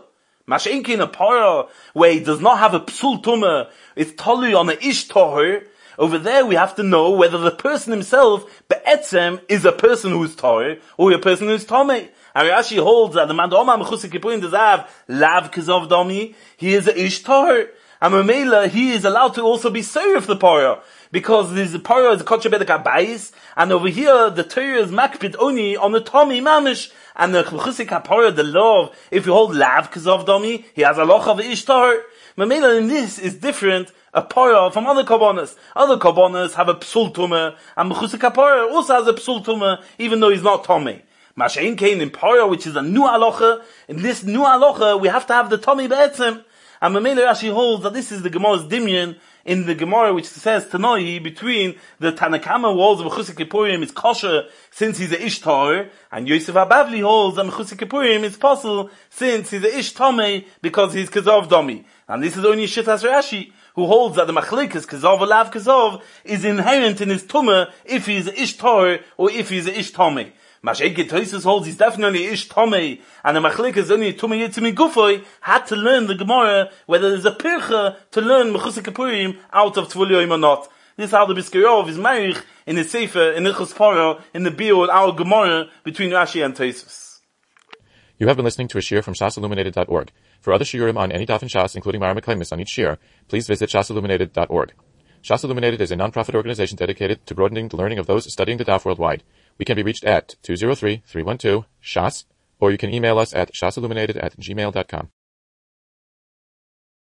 Mashenkin a para where he does not have a psul tumah, it's tolu on a ish tahor. Over there we have to know whether the person himself, be'etzem, is a person who's tahor or a person who's tamei. And Rashi holds that the man Omar Mechusik Kippurim does have lav kizov dami, he is a ish tahor. And Mamela, he is allowed to also be serif the para. Because the para is a kotche bedek abayis, and over here the Torah is makpid only on the Tommy mamish, and the chusik hapara, the law of, if you hold lav kazov domi, he has a loch of ishtar. Mamela in this is different, a para from other korbanos. Other korbanos have a psul tumah, and chusik hapara also has a psul tumah, even though he's not Tommy. Mashein kain in para, which is a new alocha. In this new alocha, we have to have the Tommy be'etzem. And Mamela Rashi holds that this is the Gemara's dimyon in the Gemara, which says Tanoi, between the Tanakama walls of Mechusik Kippurim is kosher since he's a Ishtar, and Yosef Abavli holds that Mechusik Kippurim is possible since he's a Ishtameh because he's Kazov Domi. And this is only Shittas Rashi, who holds that the Machlikas Kazov or Lav Kazov is inherent in his Tumah if he's a Ishtar or if he's a Ishtameh. Mashenke Toisus holds he's definitely ish tomei, and the machlik is only tomei yitzimi gufoi, had to learn the Gemara whether there's a pircha to learn Mechusik Kippurim out of Tvulioim or not. This is how the Biskayov is marich in his Sefer, in Ilchos Paro, in the Biur, our Gemara, between Rashi and Toisus. You have been listening to a shiur from shasilluminated.org. For other shiurim on any daf in Shas, including Mara Meklemis on each shiur, please visit shasilluminated.org. Shas Illuminated is a non-profit organization dedicated to broadening the learning of those studying the daf worldwide. We can be reached at 203-312-SHAS, or you can email us at shasilluminated@gmail.com.